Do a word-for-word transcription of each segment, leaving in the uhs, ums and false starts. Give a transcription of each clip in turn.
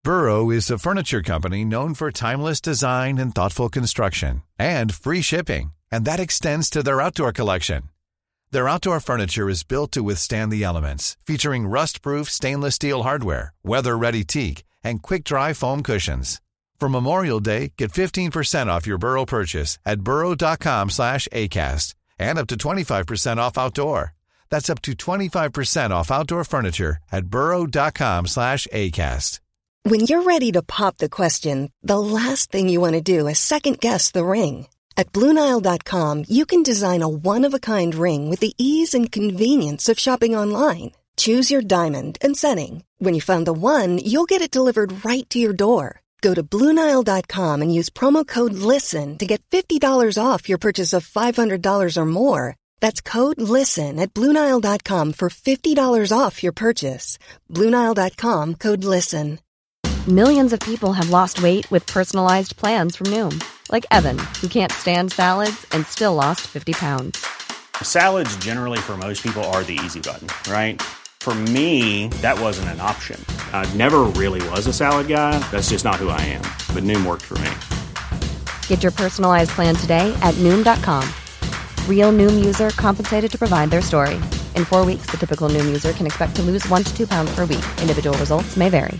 Burrow is a furniture company known for timeless design and thoughtful construction, and free shipping, and that extends to their outdoor collection. Their outdoor furniture is built to withstand the elements, featuring rust-proof stainless steel hardware, weather-ready teak, and quick-dry foam cushions. For Memorial Day, get fifteen percent off your Burrow purchase at burrow.com slash ACAST and up to twenty-five percent off outdoor. That's up to twenty-five percent off outdoor furniture at burrow.com slash ACAST. When you're ready to pop the question, the last thing you want to do is second-guess the ring. At Blue Nile dot com, you can design a one-of-a-kind ring with the ease and convenience of shopping online. Choose your diamond and setting. When you find the one, you'll get it delivered right to your door. Go to Blue Nile dot com and use promo code LISTEN to get fifty dollars off your purchase of five hundred dollars or more. That's code LISTEN at Blue Nile dot com for fifty dollars off your purchase. Blue Nile dot com, code LISTEN. Millions of people have lost weight with personalized plans from Noom. Like Evan, who can't stand salads and still lost fifty pounds. Salads generally for most people are the easy button, right? For me, that wasn't an option. I never really was a salad guy. That's just not who I am. But Noom worked for me. Get your personalized plan today at Noom dot com. Real Noom user compensated to provide their story. In four weeks, the typical Noom user can expect to lose one to two pounds per week. Individual results may vary.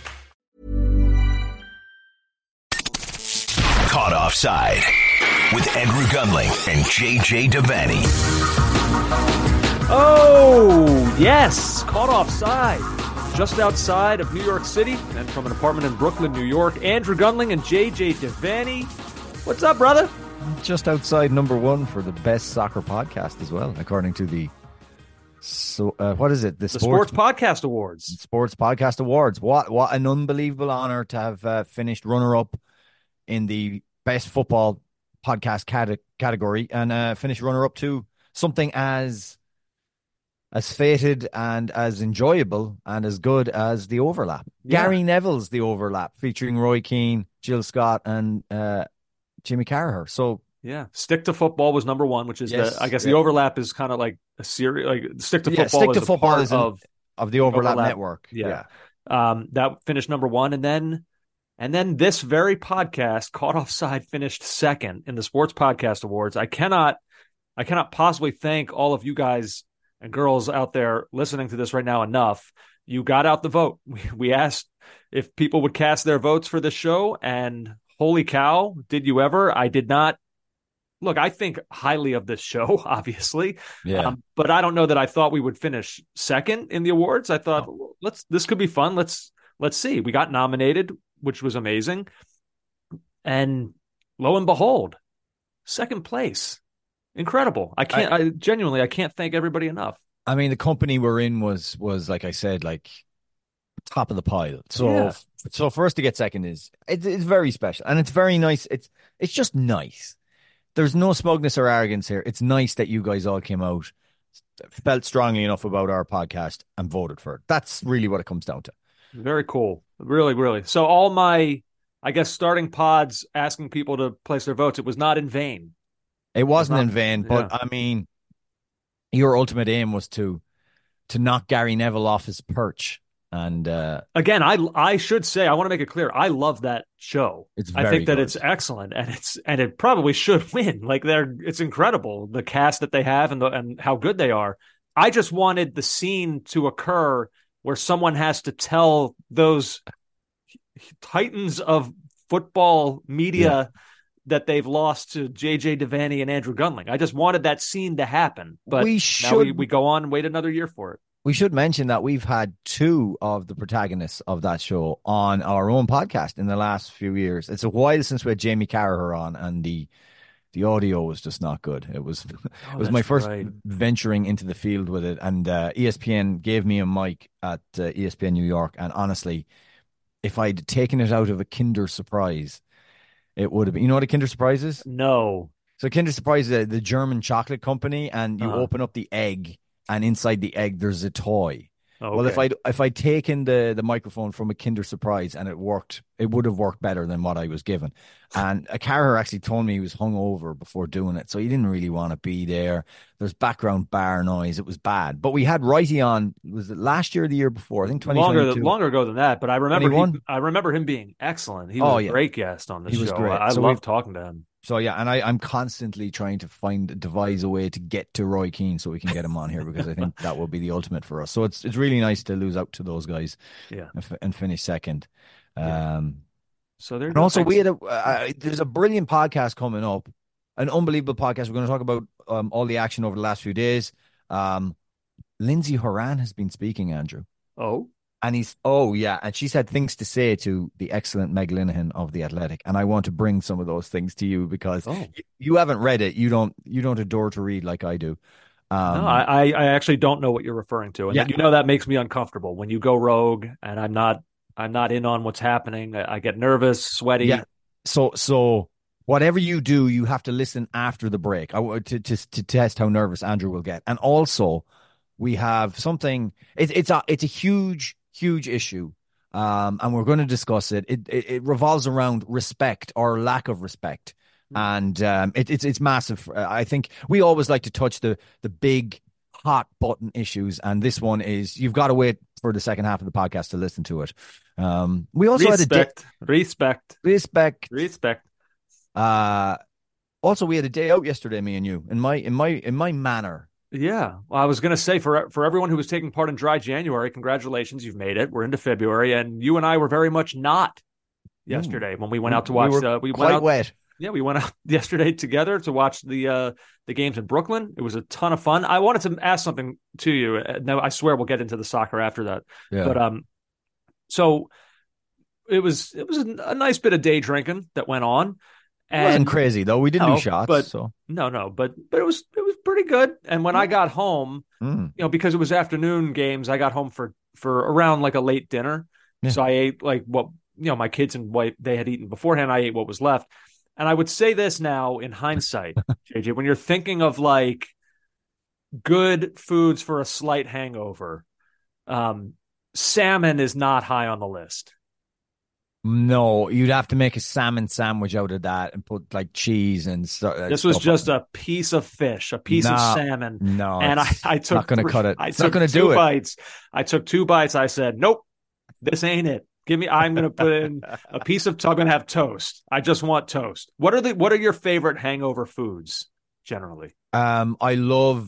Caught Offside with Andrew Gunling and J J Devaney. Oh, yes, Caught Offside. Just outside of New York City and from an apartment in Brooklyn, New York, Andrew Gunling and J J Devaney. What's up, brother? Just outside number one for the best soccer podcast as well, according to the so uh, what is it? The, the Sports, Sports Podcast Awards. Sports Podcast Awards. What what an unbelievable honor to have uh, finished runner-up in the best football podcast cat- category and uh, finished runner-up to something as as fated and as enjoyable and as good as The Overlap. Yeah. Gary Neville's The Overlap, featuring Roy Keane, Jill Scott, and uh, Jimmy Carragher. So yeah, Stick to Football was number one, which is yes, the I guess yeah. The Overlap is kind of like a series. Like Stick to yeah, Football Stick is to a football part is an, of of the Overlap, Overlap network. Yeah. yeah, um, that finished number one, and then and then this very podcast, Caught Offside, finished second in the Sports Podcast Awards. I cannot, I cannot possibly thank all of you guys and girls out there listening to this right now enough. You got out the vote. We, we asked if people would cast their votes for this show, and holy cow, did you ever? I did not. Look, I think highly of this show, obviously, yeah. um, but I don't know that I thought we would finish second in the awards. I thought, oh. let's this could be fun. Let's let's see. We got nominated, which was amazing, and lo and behold, second place. Incredible. I can't. I, I genuinely, I can't thank everybody enough. I mean, the company we're in was was like I said, like top of the pile. So yeah. so for us to get second is it, it's very special, and it's very nice. It's it's just nice. There's no smugness or arrogance here. It's nice that you guys all came out, felt strongly enough about our podcast, and voted for it. That's really what it comes down to. Very cool. Really, really. So all my, I guess, starting pods asking people to place their votes, it was not in vain. It wasn't not, in vain, but yeah. I mean, your ultimate aim was to to knock Gary Neville off his perch. And uh, again, I I should say, I want to make it clear, I love that show. It's I very think that good. it's excellent, and it's and it probably should win. Like they're, it's incredible the cast that they have and the and how good they are. I just wanted the scene to occur where someone has to tell those titans of football media yeah. that they've lost to J J Devaney and Andrew Gunling. I just wanted that scene to happen, but we should, now we, we go on and wait another year for it. We should mention that we've had two of the protagonists of that show on our own podcast in the last few years. It's a while since we had Jamie Carragher on, and the the audio was just not good. It was oh, it was my first right. venturing into the field with it, and uh, E S P N gave me a mic at uh, E S P N New York, and honestly, if I'd taken it out of a Kinder Surprise, it would have been. You know what a Kinder Surprise is? No. So Kinder Surprise is the German chocolate company, and you uh-huh. open up the egg. And inside the egg, there's a toy. Oh, Well, if okay. I if I'd taken the the microphone from a Kinder Surprise and it worked, it would have worked better than what I was given. And a Carter actually told me he was hungover before doing it, so he didn't really want to be there. There's background bar noise. It was bad. But we had Righty on. Was it last year or the year before? I think Longer twenty twenty-two. longer ago than that, but I remember he, twenty-one? I remember him being excellent. He was Oh a yeah, great guest on the he was show. great. I, I So love we've talking to him. So yeah, and I, I'm constantly trying to find devise a way to get to Roy Keane so we can get him on here because I think that will be the ultimate for us. So it's it's really nice to lose out to those guys, Yeah, and, f- and finish second. yeah. Um, So there. and also we had a uh, there's a brilliant podcast coming up, an unbelievable podcast. We're going to talk about um, all the action over the last few days. Um, Lindsay Horan has been speaking, Andrew. Oh, And he's, oh, yeah. And she's had things to say to the excellent Meg Linehan of The Athletic. And I want to bring some of those things to you because oh. you, you haven't read it. You don't, you don't adore to read like I do. Um, No, I, I actually don't know what you're referring to, and Yeah. you know that makes me uncomfortable when you go rogue, and I'm not, I'm not in on what's happening. I, I get nervous, sweaty. yeah. So, so whatever you do, you have to listen after the break I, to, to, to test how nervous Andrew will get. And also, we have something, it, it's a, it's a huge, huge issue. Um, and we're going to discuss it. It, it. it revolves around respect or lack of respect. And um, it, it's it's massive. I think we always like to touch the the big hot button issues, and this one is you've got to wait for the second half of the podcast to listen to it. Um, we also Respect, had a day, respect, respect. respect. Uh, also, we had a day out yesterday, me and you, in my in my in my manner. Yeah. Well, I was going to say for for everyone who was taking part in Dry January, congratulations, you've made it. We're into February, and you and I were very much not yesterday when we went out to watch. We were uh, we quite went out, wet. Yeah, we went out yesterday together to watch the uh, the games in Brooklyn. It was a ton of fun. I wanted to ask something to you. No, I swear we'll get into the soccer after that. Yeah. But um, so it was it was a, a nice bit of day drinking that went on. It wasn't And crazy though. We didn't no, do shots, but so no, no, but but it was it was pretty good. And when I got home, mm. you know, because it was afternoon games, I got home for for around like a late dinner. Yeah. So I ate like what you know my kids and wife they had eaten beforehand. I ate what was left. And I would say this now in hindsight, J J, when you're thinking of like good foods for a slight hangover, um, salmon is not high on the list. No, you'd have to make a salmon sandwich out of that and put like cheese and stuff. This was just a piece of fish, a piece no, of salmon. No, and I, I took not going to cut it. I It's took not going to two do it. bites. I took two bites. I said, nope, this ain't it. Give me. I'm going to put in a piece of. I'm going to have toast. I just want toast. What are the? What are your favorite hangover foods generally? Um, I love,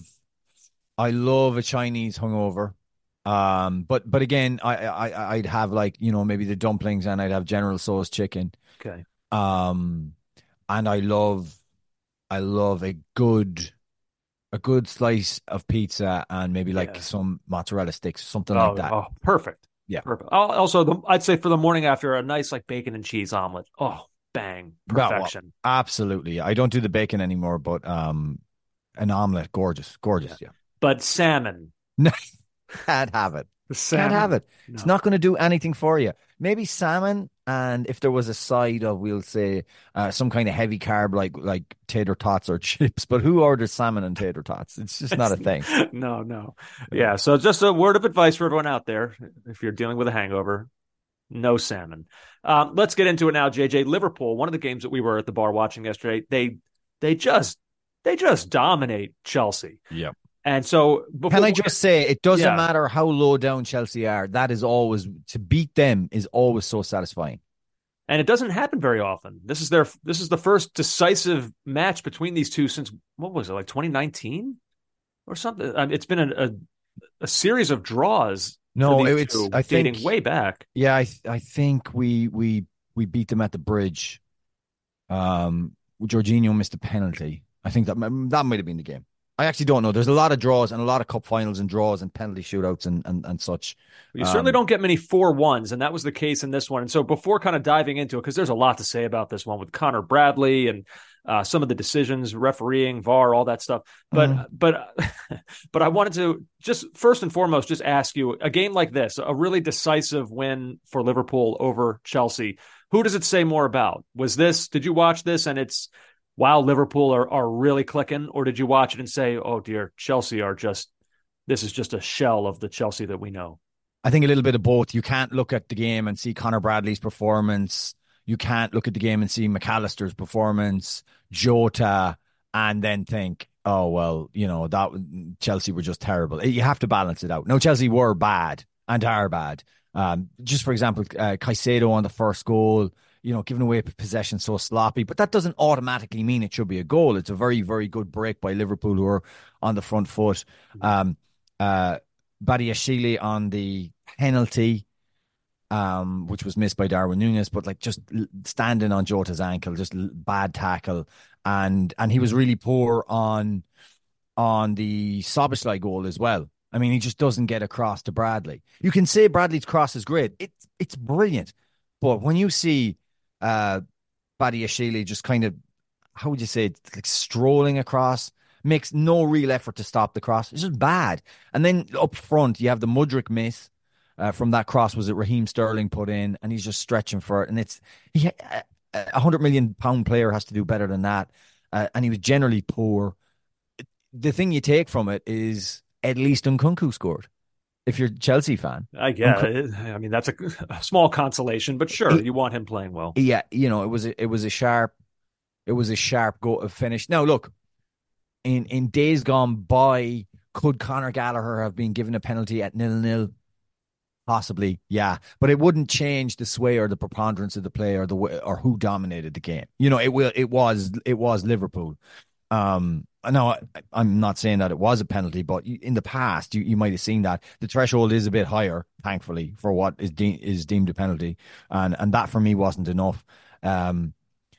I love a Chinese hungover. Um, but but again, I I I'd have like you know maybe the dumplings and I'd have General Tso's chicken. Okay. Um, and I love, I love a good, a good slice of pizza and maybe like Yeah. some mozzarella sticks, something Oh, like that. oh, perfect. Yeah. Perfect. Al- Also, the, I'd say for the morning after a nice like bacon and cheese omelet. Oh, bang, Well, well, perfection. absolutely. I don't do the bacon anymore, but um, an omelet, gorgeous, gorgeous. Yeah, But salmon, can't have it. salmon. Can't have it. No. It's not going to do anything for you. Maybe salmon, and if there was a side of, we'll say, uh, some kind of heavy carb like like tater tots or chips. But who orders salmon and tater tots? It's just not a thing. no, no. Yeah. So just a word of advice for everyone out there: if you're dealing with a hangover, no salmon. Um, let's get into it now, J J. Liverpool. One of the games that we were at the bar watching yesterday, they they just they just dominate Chelsea. Yeah. And so, before Can I we just get- say, it doesn't Yeah. matter how low down Chelsea are. That is always, to beat them is always so satisfying. and it doesn't happen very often. This is their this is the first decisive match between these two since what was it, like twenty nineteen or something? I mean, it's been a, a a series of draws. No, for these it's two, I dating think way back. Yeah, I I think we we we beat them at the bridge. Um, Jorginho missed a penalty. I think that that might have been the game. I actually don't know. There's a lot of draws and a lot of cup finals and draws and penalty shootouts and and, and such. You certainly Um, don't get many four ones, and that was the case in this one. And so, before kind of diving into it, because there's a lot to say about this one with Connor Bradley and uh, some of the decisions, refereeing, V A R, all that stuff. But Mhm. but but I wanted to just first and foremost just ask you a game like this, a really decisive win for Liverpool over Chelsea. Who does it say more about? Was this? Did you watch this and it's wow, Liverpool are are really clicking, or did you watch it and say, oh dear, Chelsea are just this is just a shell of the Chelsea that we know? I think a little bit of both. You can't look at the game and see Connor Bradley's performance. You can't look at the game and see McAllister's performance, Jota, and then think, oh, well, you know, that Chelsea were just terrible. You have to balance it out. No, Chelsea were bad and are bad. Um, just for example, uh, Caicedo on the first goal, you know, giving away possession so sloppy, but that doesn't automatically mean it should be a goal. It's a very, very good break by Liverpool, who are on the front foot. Um, uh, Badiashile on the penalty, um, which was missed by Darwin Núñez, but like just standing on Jota's ankle, just bad tackle, and and he was really poor on on the Szoboszlai goal as well. I mean, he just doesn't get across to Bradley. You can say Bradley's cross is great; it's it's brilliant, but when you see uh, Badiashile just kind of, how would you say it, like strolling across, makes no real effort to stop the cross. It's just bad. And then up front, you have the Mudryk miss. Uh, from that cross was it Raheem Sterling put in, and he's just stretching for it. And it's he, a hundred million pound player has to do better than that. Uh, and he was generally poor. The thing you take from it is at least Nkunku scored. If you're a Chelsea fan, I guess. Nkunku, I mean, that's a, a small consolation, but sure, he, you want him playing well. Yeah, you know, it was a, it was a sharp, it was a sharp go finish. Now look, in in days gone by, could Conor Gallagher have been given a penalty at nil nil? Possibly, yeah, but it wouldn't change the sway or the preponderance of the play or the way, or who dominated the game. You know, it will. It was. It was Liverpool. Um, no, I, I'm not saying that it was a penalty, but in the past, you, you might have seen that the threshold is a bit higher, thankfully, for what is de- is deemed a penalty, and and that for me wasn't enough. Um,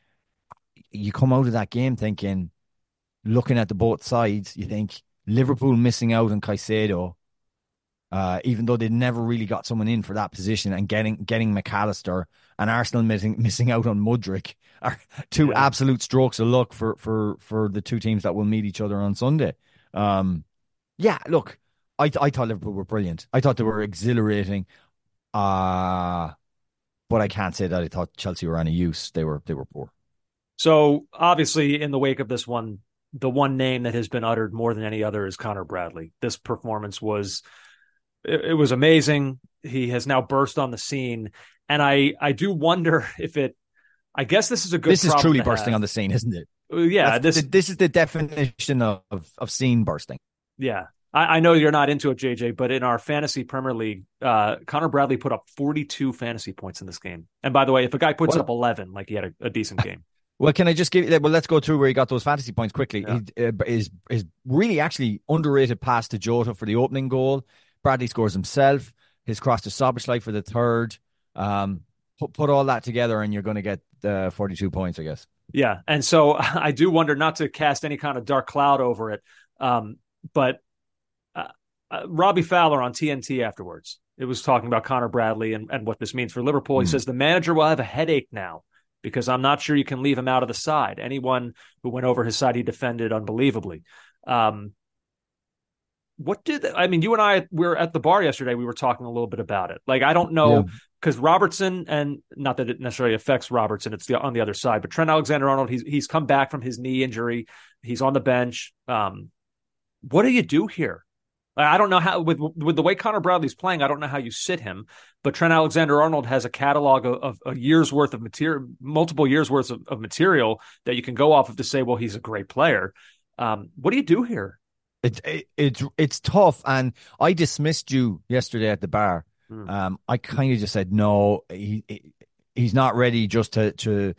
you come out of that game thinking, looking at the both sides, you think Liverpool missing out on Caicedo. Uh, even though they never really got someone in for that position, and getting getting McAllister, and Arsenal missing missing out on Mudryk are two yeah. absolute strokes of luck for, for, for the two teams that will meet each other on Sunday. Um, yeah, look, I I thought Liverpool were brilliant. I thought they were exhilarating. Uh, but I can't say that I thought Chelsea were any use. They were they were poor. So obviously, in the wake of this one, the one name that has been uttered more than any other is Connor Bradley. This performance was. It was amazing. He has now burst on the scene. And I, I do wonder if it, I guess this is a good This is truly bursting have. on the scene, isn't it? Yeah. That's, this the, this is the definition of, of, of scene bursting. Yeah. I, I know you're not into it, J J, but in our fantasy Premier League, uh, Connor Bradley put up forty-two fantasy points in this game. And by the way, if a guy puts well, up eleven, like he had a, a decent game. Well, can I just give you, well, let's go through where he got those fantasy points quickly. Yeah. He uh, is, is really actually underrated pass to Jota for the opening goal. Bradley scores himself. His cross to Szoboszlai for the third. Um, put, put all that together and you're going to get uh, forty-two points, I guess. Yeah. And so I do wonder, not to cast any kind of dark cloud over it, um, but uh, uh, Robbie Fowler on T N T afterwards, it was talking about Connor Bradley and, and what this means for Liverpool. Mm. He says the manager will have a headache now because I'm not sure you can leave him out of the side. Anyone who went over his side, he defended unbelievably. Um, What did I mean? You and I we were at the bar yesterday. We were talking a little bit about it. Like I don't know because yeah. Robertson, and not that it necessarily affects Robertson. It's the on the other side. But Trent Alexander-Arnold, he's he's come back from his knee injury. He's on the bench. Um, what do you do here? I don't know how with with the way Connor Bradley's playing. I don't know how you sit him. But Trent Alexander-Arnold has a catalog of, of a year's worth of material, multiple years worth of, of material that you can go off of to say, well, he's a great player. Um, what do you do here? It's it, it's it's tough, and I dismissed you yesterday at the bar. Mm. Um, I kind of just said no, he, he he's not ready. Just to to,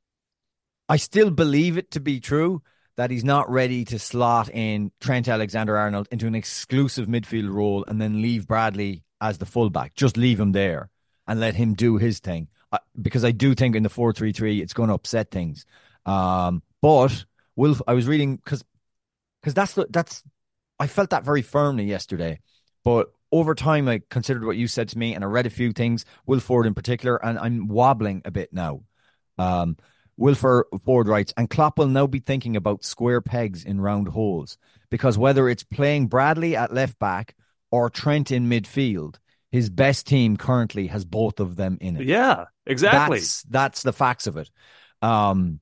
I still believe it to be true that he's not ready to slot in Trent Alexander-Arnold into an exclusive midfield role and then leave Bradley as the fullback. Just leave him there and let him do his thing. I, because I do think in the four three three it's going to upset things. Um, but Wilf, I was reading because. Because that's the, that's, I felt that very firmly yesterday. But over time, I considered what you said to me, and I read a few things, Will Ford in particular, and I'm wobbling a bit now. Um, Will Ford writes, and Klopp will now be thinking about square pegs in round holes, because whether it's playing Bradley at left back or Trent in midfield, his best team currently has both of them in it. Yeah, exactly. That's, that's the facts of it. Um,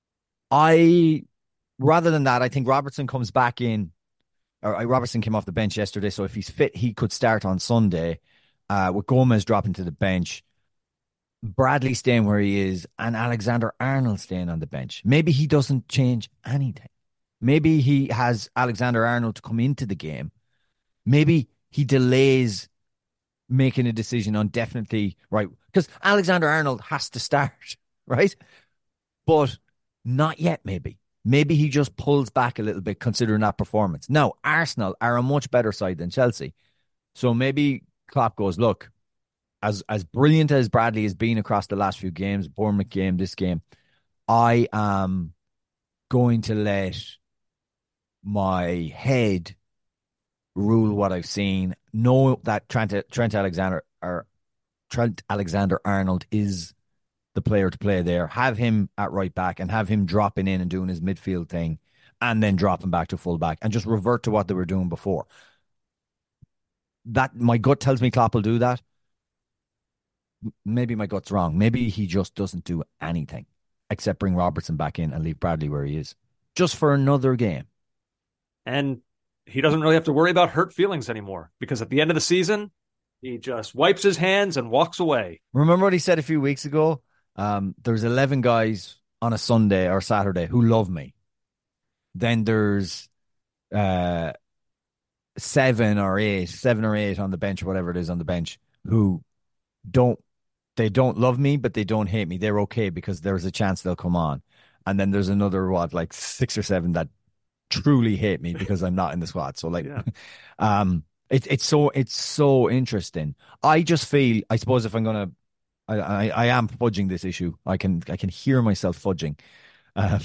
I... Rather than that, I think Robertson comes back in, or Robertson came off the bench yesterday, so if he's fit, he could start on Sunday. uh, with Gomez dropping to the bench, Bradley staying where he is, and Alexander Arnold staying on the bench. Maybe he doesn't change anything. Maybe he has Alexander Arnold to come into the game. Maybe he delays making a decision on definitely, right? Because Alexander Arnold has to start, right? But not yet, maybe. Maybe he just pulls back a little bit considering that performance. Now, Arsenal are a much better side than Chelsea. So maybe Klopp goes, look, as as brilliant as Bradley has been across the last few games, Bournemouth game, this game, I am going to let my head rule what I've seen. Know that Trent Trent Alexander or Trent Alexander-Arnold is the player to play there. Have him at right back and have him dropping in and doing his midfield thing, and then dropping back to full back and just revert to what they were doing before. That my gut tells me Klopp will do that. Maybe my gut's wrong. Maybe he just doesn't do anything except bring Robertson back in and leave Bradley where he is, just for another game. And he doesn't really have to worry about hurt feelings anymore, because at the end of the season, he just wipes his hands and walks away. Remember what he said a few weeks ago? Um, there's eleven guys on a Sunday or Saturday who love me. Then there's uh, seven or eight, seven or eight on the bench, or whatever it is on the bench, who don't, they don't love me, but they don't hate me. They're okay because there's a chance they'll come on. And then there's another, what, like six or seven that truly hate me because I'm not in the squad. So like, yeah. um, it, it's so, it's so interesting. I just feel, I suppose if I'm going to, I, I, I am fudging this issue. I can, I can hear myself fudging. Um,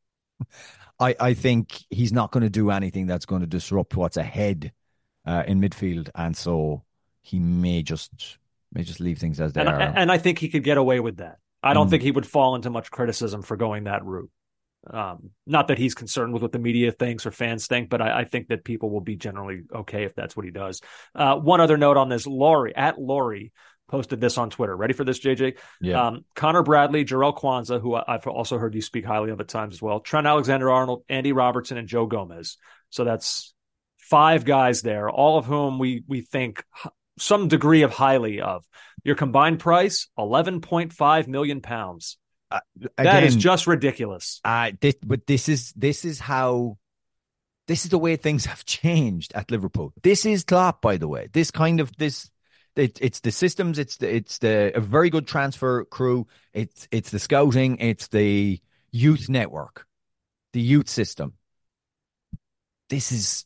I, I think he's not going to do anything that's going to disrupt what's ahead uh, in midfield. And so he may just, may just leave things as they and are. I, and I think he could get away with that. I don't Mm. think he would fall into much criticism for going that route. Um, not that he's concerned with what the media thinks or fans think, but I, I think that people will be generally okay if that's what he does. Uh, one other note on this, Laurie, at Laurie, posted this on Twitter. Ready for this, J J? Yeah. Um, Connor Bradley, Jarrell Kwanzaa, who I've also heard you speak highly of at times as well, Trent Alexander-Arnold, Andy Robertson, and Joe Gomez. So that's five guys there, all of whom we we think some degree of highly of. Your combined price, eleven point five million pounds. Uh, that again, is just ridiculous. Uh, this, but this is this is how this is the way things have changed at Liverpool. This is Klopp, by the way. This kind of this it, it's the systems. It's the it's the a very good transfer crew. It's it's the scouting. It's the youth network, the youth system. This is.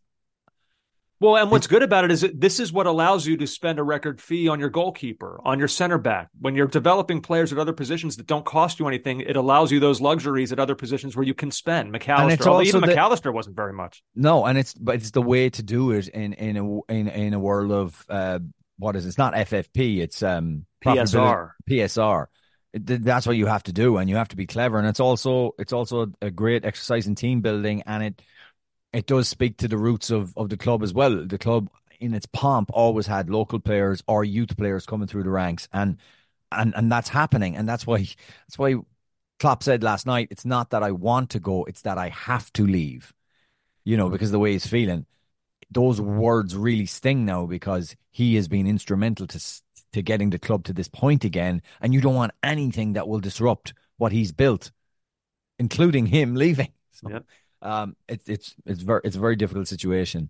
Well, and what's good about it is that this is what allows you to spend a record fee on your goalkeeper, on your center back. When you're developing players at other positions that don't cost you anything, it allows you those luxuries at other positions where you can spend. McAllister, although even the, McAllister wasn't very much. No, and it's but it's the way to do it in in a in, in a world of uh, what is it? It's not F F P, it's um P S R. P S R. It, that's what you have to do, and you have to be clever. And it's also it's also a great exercise in team building, and it. It does speak to the roots of, of the club as well. The club, in its pomp, always had local players or youth players coming through the ranks, and and and that's happening. And that's why that's why Klopp said last night, "It's not that I want to go; it's that I have to leave." You know, because the way he's feeling, those words really sting now because he has been instrumental to to getting the club to this point again. And you don't want anything that will disrupt what he's built, including him leaving. So, yep. Um, it's it's it's very it's a very difficult situation,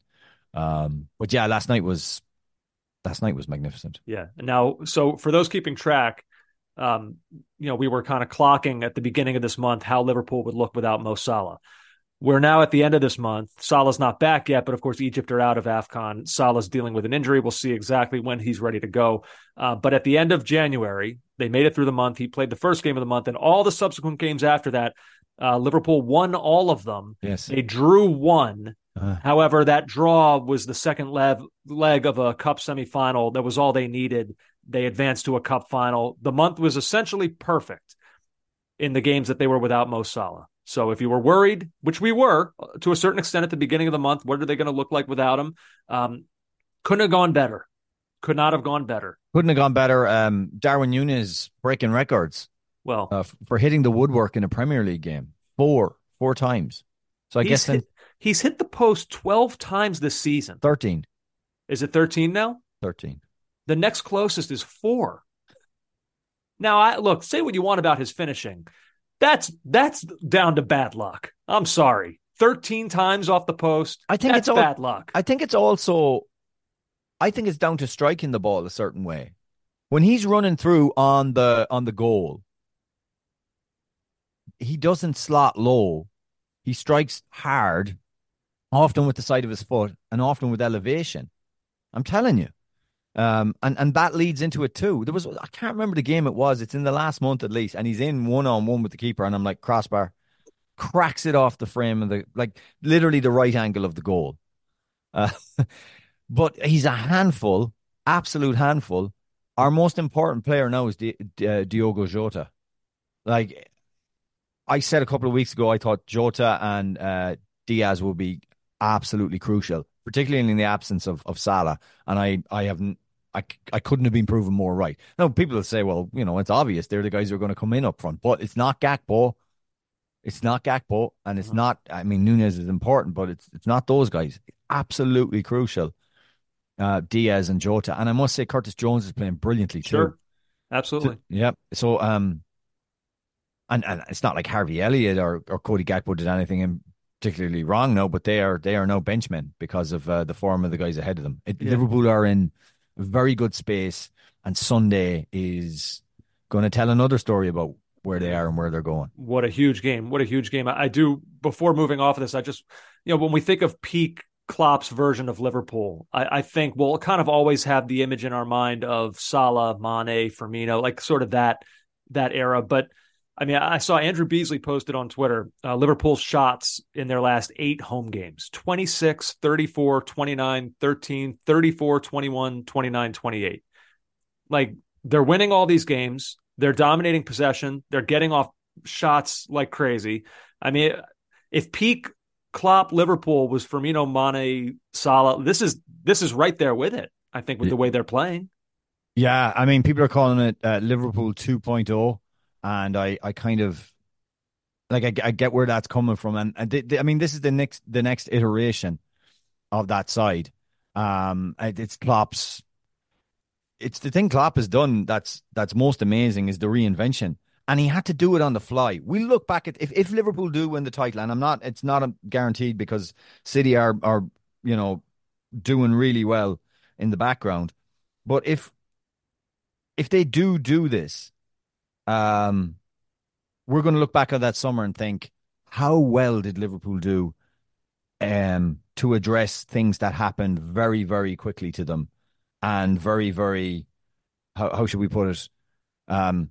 um, but yeah, last night was last night was magnificent. Yeah. Now, so for those keeping track, um, you know, we were kind of clocking at the beginning of this month how Liverpool would look without Mo Salah. We're now at the end of this month. Salah's not back yet, but of course Egypt are out of AFCON. Salah's dealing with an injury. We'll see exactly when he's ready to go. Uh, but at the end of January, they made it through the month. He played the first game of the month, and all the subsequent games after that. Uh, Liverpool won all of them. Yes. They drew one. Uh, However, that draw was the second leg, leg of a cup semifinal. That was all they needed. They advanced to a cup final. The month was essentially perfect in the games that they were without Mo Salah. So if you were worried, which we were to a certain extent at the beginning of the month, what are they going to look like without him? Um, couldn't have gone better. Could not have gone better. Couldn't have gone better. Um, Darwin Núñez breaking records. Well, uh, for hitting the woodwork in a Premier League game, four, four times. So I guess then hit, he's hit the post twelve times this season. thirteen. Is it thirteen now? thirteen. The next closest is four. Now, I look, say what you want about his finishing. That's that's down to bad luck. I'm sorry. thirteen times off the post. I think that's it's all, bad luck. I think it's also, I think it's down to striking the ball a certain way. When he's running through on the on the goal, he doesn't slot low. He strikes hard, often with the side of his foot and often with elevation. I'm telling you. Um, and, and that leads into it too. There was, I can't remember the game it was. It's in the last month at least. And he's in one-on-one with the keeper. And I'm like, crossbar, cracks it off the frame of the, like literally the right angle of the goal. Uh, but he's a handful, absolute handful. Our most important player now is Di- uh, Diogo Jota. Like I said a couple of weeks ago, I thought Jota and uh, Diaz will be absolutely crucial, particularly in the absence of, of Salah. And I, I haven't, I, I couldn't have been proven more right. Now, people will say, well, you know, it's obvious. They're the guys who are going to come in up front. But it's not Gakpo. It's not Gakpo. And it's not, I mean, Nunez is important, but it's it's not those guys. Absolutely crucial. Uh, Diaz and Jota. And I must say, Curtis Jones is playing brilliantly too. Sure. Absolutely. So, yeah. So, um, and, and it's not like Harvey Elliott or, or Cody Gakpo did anything in particularly wrong now, but they are they are now benchmen because of uh, the form of the guys ahead of them. It, yeah. Liverpool are in very good space, and Sunday is going to tell another story about where they are and where they're going. What a huge game. What a huge game. I do, before moving off of this, I just, you know, when we think of peak Klopp's version of Liverpool, I, I think we'll kind of always have the image in our mind of Salah, Mane, Firmino, like sort of that, that era. But I mean, I saw Andrew Beasley posted on Twitter, uh, Liverpool's shots in their last eight home games, twenty-six, thirty-four, twenty-nine, thirteen, thirty-four, twenty-one, twenty-nine, twenty-eight. Like, they're winning all these games. They're dominating possession. They're getting off shots like crazy. I mean, if peak Klopp Liverpool was Firmino, Mane, Salah, this is this is right there with it, I think, with the way they're playing. Yeah, I mean, people are calling it uh, Liverpool two point oh. And I, I kind of like I, I get where that's coming from, and, and th- th- I mean this is the next the next iteration of that side. Um, it, it's Klopp's. It's the thing Klopp has done that's that's most amazing is the reinvention, and he had to do it on the fly. We look back at if, if Liverpool do win the title, and I'm not, it's not a guaranteed because City are are you know doing really well in the background, but if if they do do this. Um, we're going to look back at that summer and think, how well did Liverpool do um, to address things that happened very, very quickly to them and very, very, how, how should we put it, um,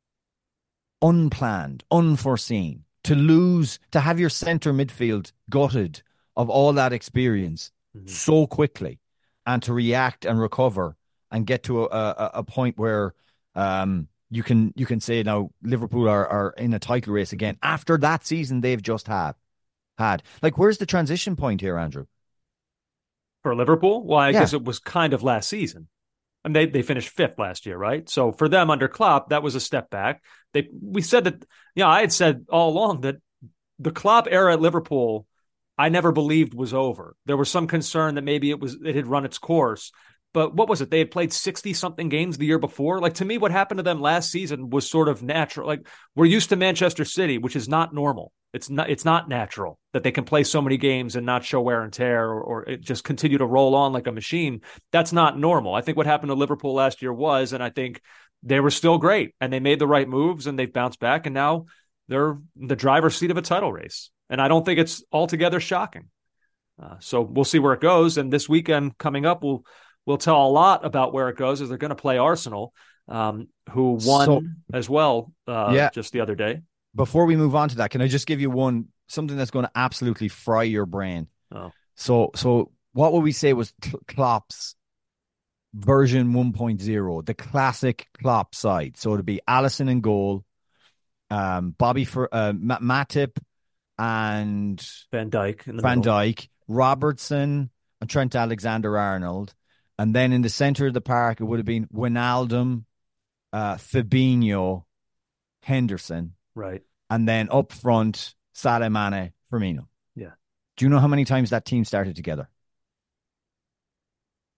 unplanned, unforeseen, to lose, to have your centre midfield gutted of all that experience mm-hmm. so quickly and to react and recover and get to a, a, a point where um, You can you can say now Liverpool are, are in a title race again after that season they've just had. had. Like, where's the transition point here, Andrew? For Liverpool? Well, I yeah. guess it was kind of last season. And they, they finished fifth last year, right? So for them under Klopp, that was a step back. They we said that, you know, I had said all along that the Klopp era at Liverpool, I never believed was over. There was some concern that maybe it was it had run its course. But what was it? They had played sixty-something games the year before. Like, to me, what happened to them last season was sort of natural. Like, we're used to Manchester City, which is not normal. It's not It's not natural that they can play so many games and not show wear and tear or, or it just continue to roll on like a machine. That's not normal. I think what happened to Liverpool last year was, and I think they were still great, and they made the right moves, and they've bounced back, and now they're in the driver's seat of a title race. And I don't think it's altogether shocking. Uh, so we'll see where it goes. And this weekend coming up, we'll We'll tell a lot about where it goes as they're going to play Arsenal, um, who won so, as well uh, yeah. just the other day. Before we move on to that, can I just give you one something that's going to absolutely fry your brain? Oh. So, so what would we say was Klopp's version one point oh, the classic Klopp side? So it'd be Alisson in goal, um, Bobby for uh, Matip and Van Dijk in the Van middle. Dijk, Robertson and Trent Alexander-Arnold. And then in the center of the park, it would have been Wijnaldum, uh, Fabinho, Henderson. Right. And then up front, Salah, Mane, Firmino. Yeah. Do you know how many times that team started together?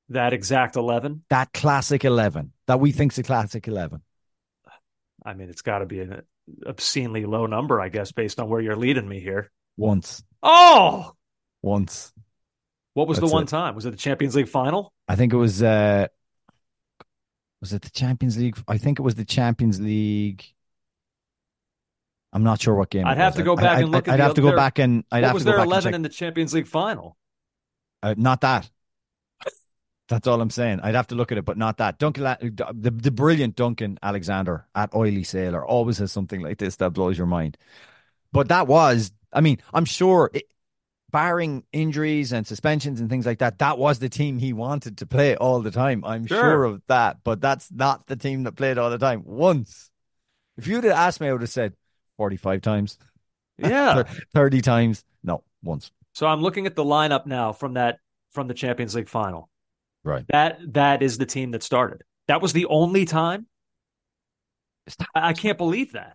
That exact eleven. That classic eleven that we think's a classic eleven. I mean, it's got to be an obscenely low number, I guess, based on where you're leading me here. Once. Oh, once. What was That's the one it. time? Was it the Champions League final? I think it was. Uh, was it the Champions League? I think it was the Champions League. I'm not sure what game. I'd it have was. to go I, back I, and look I'd at the have to go other- back and I'd What have was to go there back and eleven check. in the Champions League final? Uh, not that. That's all I'm saying. I'd have to look at it, but not that. Duncan, the, the brilliant Duncan Alexander at Oily Sailor always has something like this that blows your mind. But that was, I mean, I'm sure, it, barring injuries and suspensions and things like that, that was the team he wanted to play all the time. I'm Sure. sure of that. But that's not the team that played all the time. Once. If you'd have asked me, I would have said forty-five times. Yeah. thirty times. No, once. So I'm looking at the lineup now from that from the Champions League final. Right. That that is the team that started. That was the only time. I, I can't believe that.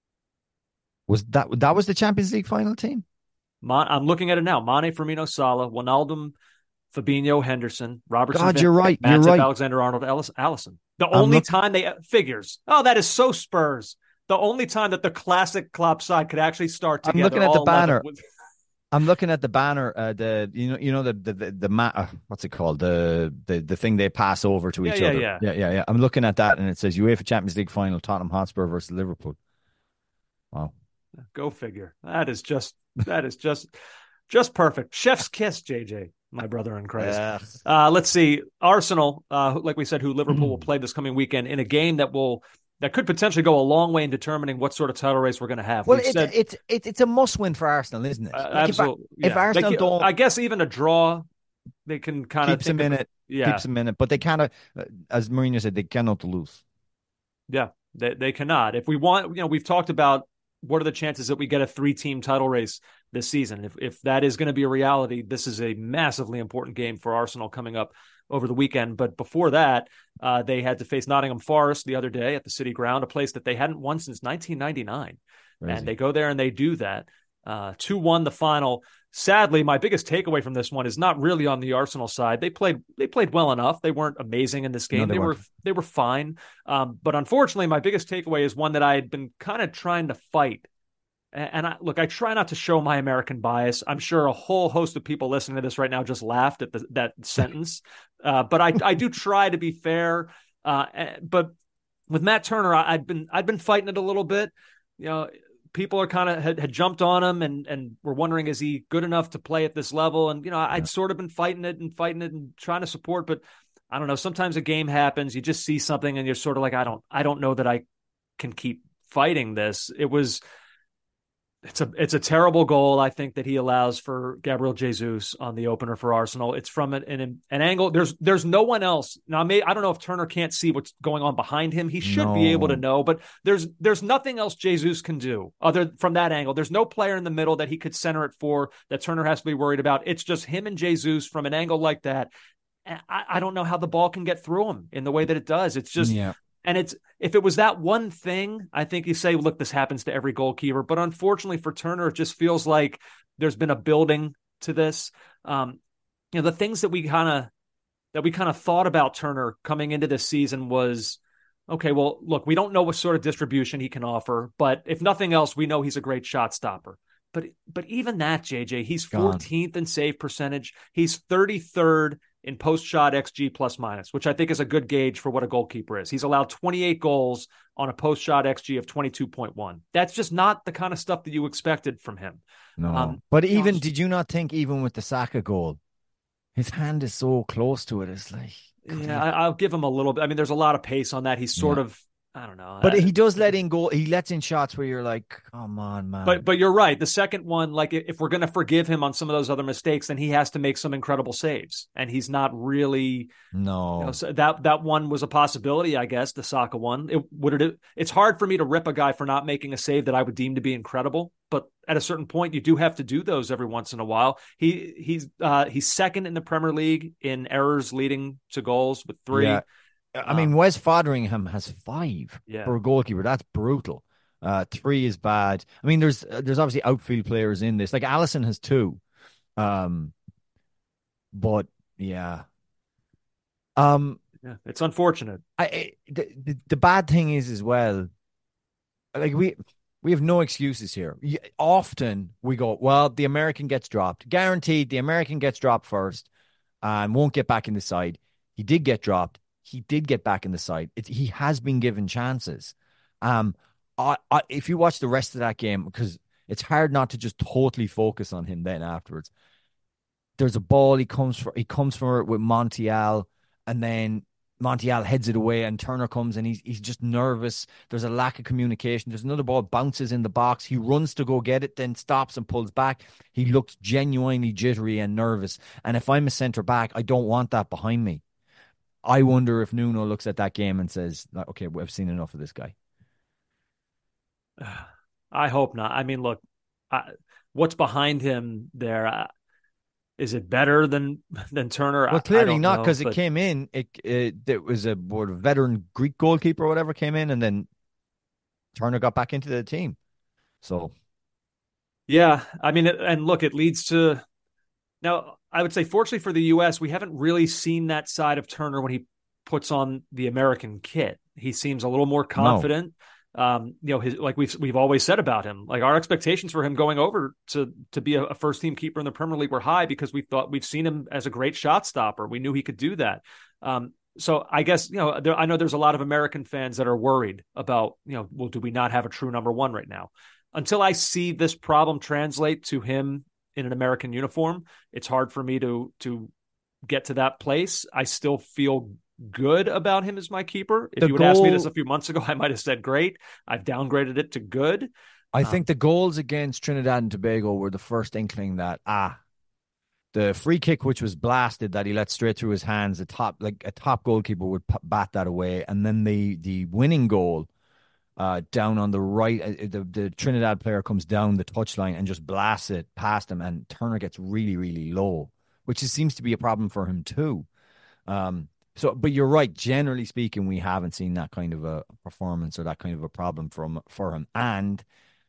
Was that that was the Champions League final team? Mon, I'm looking at it now. Mane, Firmino, Salah, Wijnaldum, Fabinho, Henderson, Robertson. God, Van- you're right. You're Matip, right. Alexander-Arnold, Ellis, Allison. The I'm only look- time they figures. Oh, that is so Spurs. The only time that the classic Klopp side could actually start I'm together. looking at the all eleven banner. was- I'm looking at the banner. Uh, the you know you know the the the, the ma- uh, what's it called the, the the thing they pass over to Yeah, each yeah, other. yeah. yeah, yeah, yeah. I'm looking at that and it says UEFA Champions League final: Tottenham Hotspur versus Liverpool. Wow. Go figure. That is just that is just just perfect. Chef's kiss, J J, my brother in Christ. Uh, let's see. Arsenal, uh, like we said, who Liverpool will play this coming weekend in a game that will that could potentially go a long way in determining what sort of title race we're going to have. Well, We've it's, said, it's it's it's a must win for Arsenal, isn't it? uh, Like, if Ar- absolutely. If, yeah. Arsenal They can- don't, I guess even a draw, they can kind of keeps them in it. Yeah, Keeps them in it, but they cannot. Uh, as Mourinho said, they cannot lose. yeah. They they cannot. If we want, you know, we've talked about what are the chances that we get a three-team title race this season. If if that is going to be a reality, this is a massively important game for Arsenal coming up over the weekend. But before that, uh, they had to face Nottingham Forest the other day at the City Ground, a place that they hadn't won since nineteen ninety-nine. Crazy. And they go there and they do that. Uh, two one the final. Sadly, my biggest takeaway from this one is not really on the Arsenal side. They played they played well enough. They weren't amazing in this game. No, they they were weren't. they were fine. Um, but unfortunately, my biggest takeaway is one that I had been kind of trying to fight. And, and I, look, I try not to show my American bias. I'm sure a whole host of people listening to this right now just laughed at the, that sentence. Uh, but I I do try to be fair. Uh, eh, but with Matt Turner, I, I'd been I'd been fighting it a little bit. You know, people are kind of had, had jumped on him and and were wondering, is he good enough to play at this level? And you know, I'd Yeah. sort of been fighting it and fighting it and trying to support, but I don't know. Sometimes a game happens, you just see something, and you're sort of like, I don't I don't know that I can keep fighting this. It was. It's a it's a terrible goal, I think, that he allows for Gabriel Jesus on the opener for Arsenal. It's from an an, an angle. There's there's no one else now. I, may, I don't know if Turner can't see what's going on behind him. He should be No. able to know, but there's there's nothing else Jesus can do other from that angle. There's no player in the middle that he could center it for that Turner has to be worried about. It's just him and Jesus from an angle like that. And I, I don't know how the ball can get through him in the way that it does. It's just Yeah. and it's if it was that one thing, I think you say, look, this happens to every goalkeeper. But unfortunately for Turner, it just feels like there's been a building to this. Um, you know, the things that we kind of that we kind of thought about Turner coming into this season was, okay, well, look, we don't know what sort of distribution he can offer, but if nothing else, we know he's a great shot stopper. But but even that, J J, he's Gone. fourteenth in save percentage. He's thirty-third in post-shot X G plus minus, which I think is a good gauge for what a goalkeeper is. He's allowed twenty-eight goals on a post-shot X G of twenty-two point one. That's just not the kind of stuff that you expected from him. No. Um, but you know, even, it's- did you not think, even with the Saka goal, his hand is so close to it? It's like, Yeah, I, I'll give him a little bit. I mean, there's a lot of pace on that. He's sort Yeah. of, I don't know. but I- he does let in goal. He lets in shots where you're like, come on, man. But but you're right. The second one, like if we're going to forgive him on some of those other mistakes, then he has to make some incredible saves, and he's not really. no. You know, so that that one was a possibility, I guess. The Saka one. It would it. It's hard for me to rip a guy for not making a save that I would deem to be incredible, but at a certain point, you do have to do those every once in a while. He he's uh, he's second in the Premier League in errors leading to goals with three. Yeah. I mean, Um, Wes Fotheringham has five Yeah. for a goalkeeper. That's brutal. Uh, three is bad. I mean, there's uh, there's obviously outfield players in this. Like Allison has two. Um, but yeah, Um, Yeah, it's unfortunate. I, I the, the the bad thing is as well, like we we have no excuses here. Y- Often we go, well, the American gets dropped, guaranteed. The American gets dropped first and won't get back in the side. He did get dropped. He did get back in the side. It, he has been given chances. Um, I, I, if you watch the rest of that game, because it's hard not to just totally focus on him then afterwards. There's a ball he comes for. He comes for it with Montiel, and then Montiel heads it away, and Turner comes and he's he's just nervous. There's a lack of communication. There's another ball bounces in the box. He runs to go get it, then stops and pulls back. He looks genuinely jittery and nervous. And if I'm a centre back, I don't want that behind me. I wonder if Nuno looks at that game and says, "Okay, we've seen enough of this guy." I hope not. I mean, look, I, what's behind him there? Uh, is it better than than Turner? Well, I, I clearly don't not, know, because it but came in. It it, it was a what, a veteran Greek goalkeeper or whatever came in, and then Turner got back into the team. So yeah, I mean, it, and look, it leads to now. I would say, fortunately for the U S, we haven't really seen that side of Turner when he puts on the American kit. He seems a little more confident. No. Um, you know, his, like we've we've always said about him, like our expectations for him going over to to be a, a first team keeper in the Premier League were high because we thought we've seen him as a great shot stopper. We knew he could do that. Um, so I guess, you know, there, I know there's a lot of American fans that are worried about, you know, well, do we not have a true number one right now? Until I see this problem translate to him in an American uniform, it's hard for me to to get to that place. I still feel good about him as my keeper. If the you would goal, ask me this a few months ago, I might have said great. I've downgraded it to good. I um, think the goals against Trinidad and Tobago were the first inkling that, ah, the free kick, which was blasted, that he let straight through his hands, a top like a top goalkeeper would p- bat that away. And then the the winning goal uh, down on the right, uh, the, the Trinidad player comes down the touchline and just blasts it past him, and Turner gets really, really low, which is, seems to be a problem for him too. Um, so, but you're right. Generally speaking, we haven't seen that kind of a performance or that kind of a problem from for him. And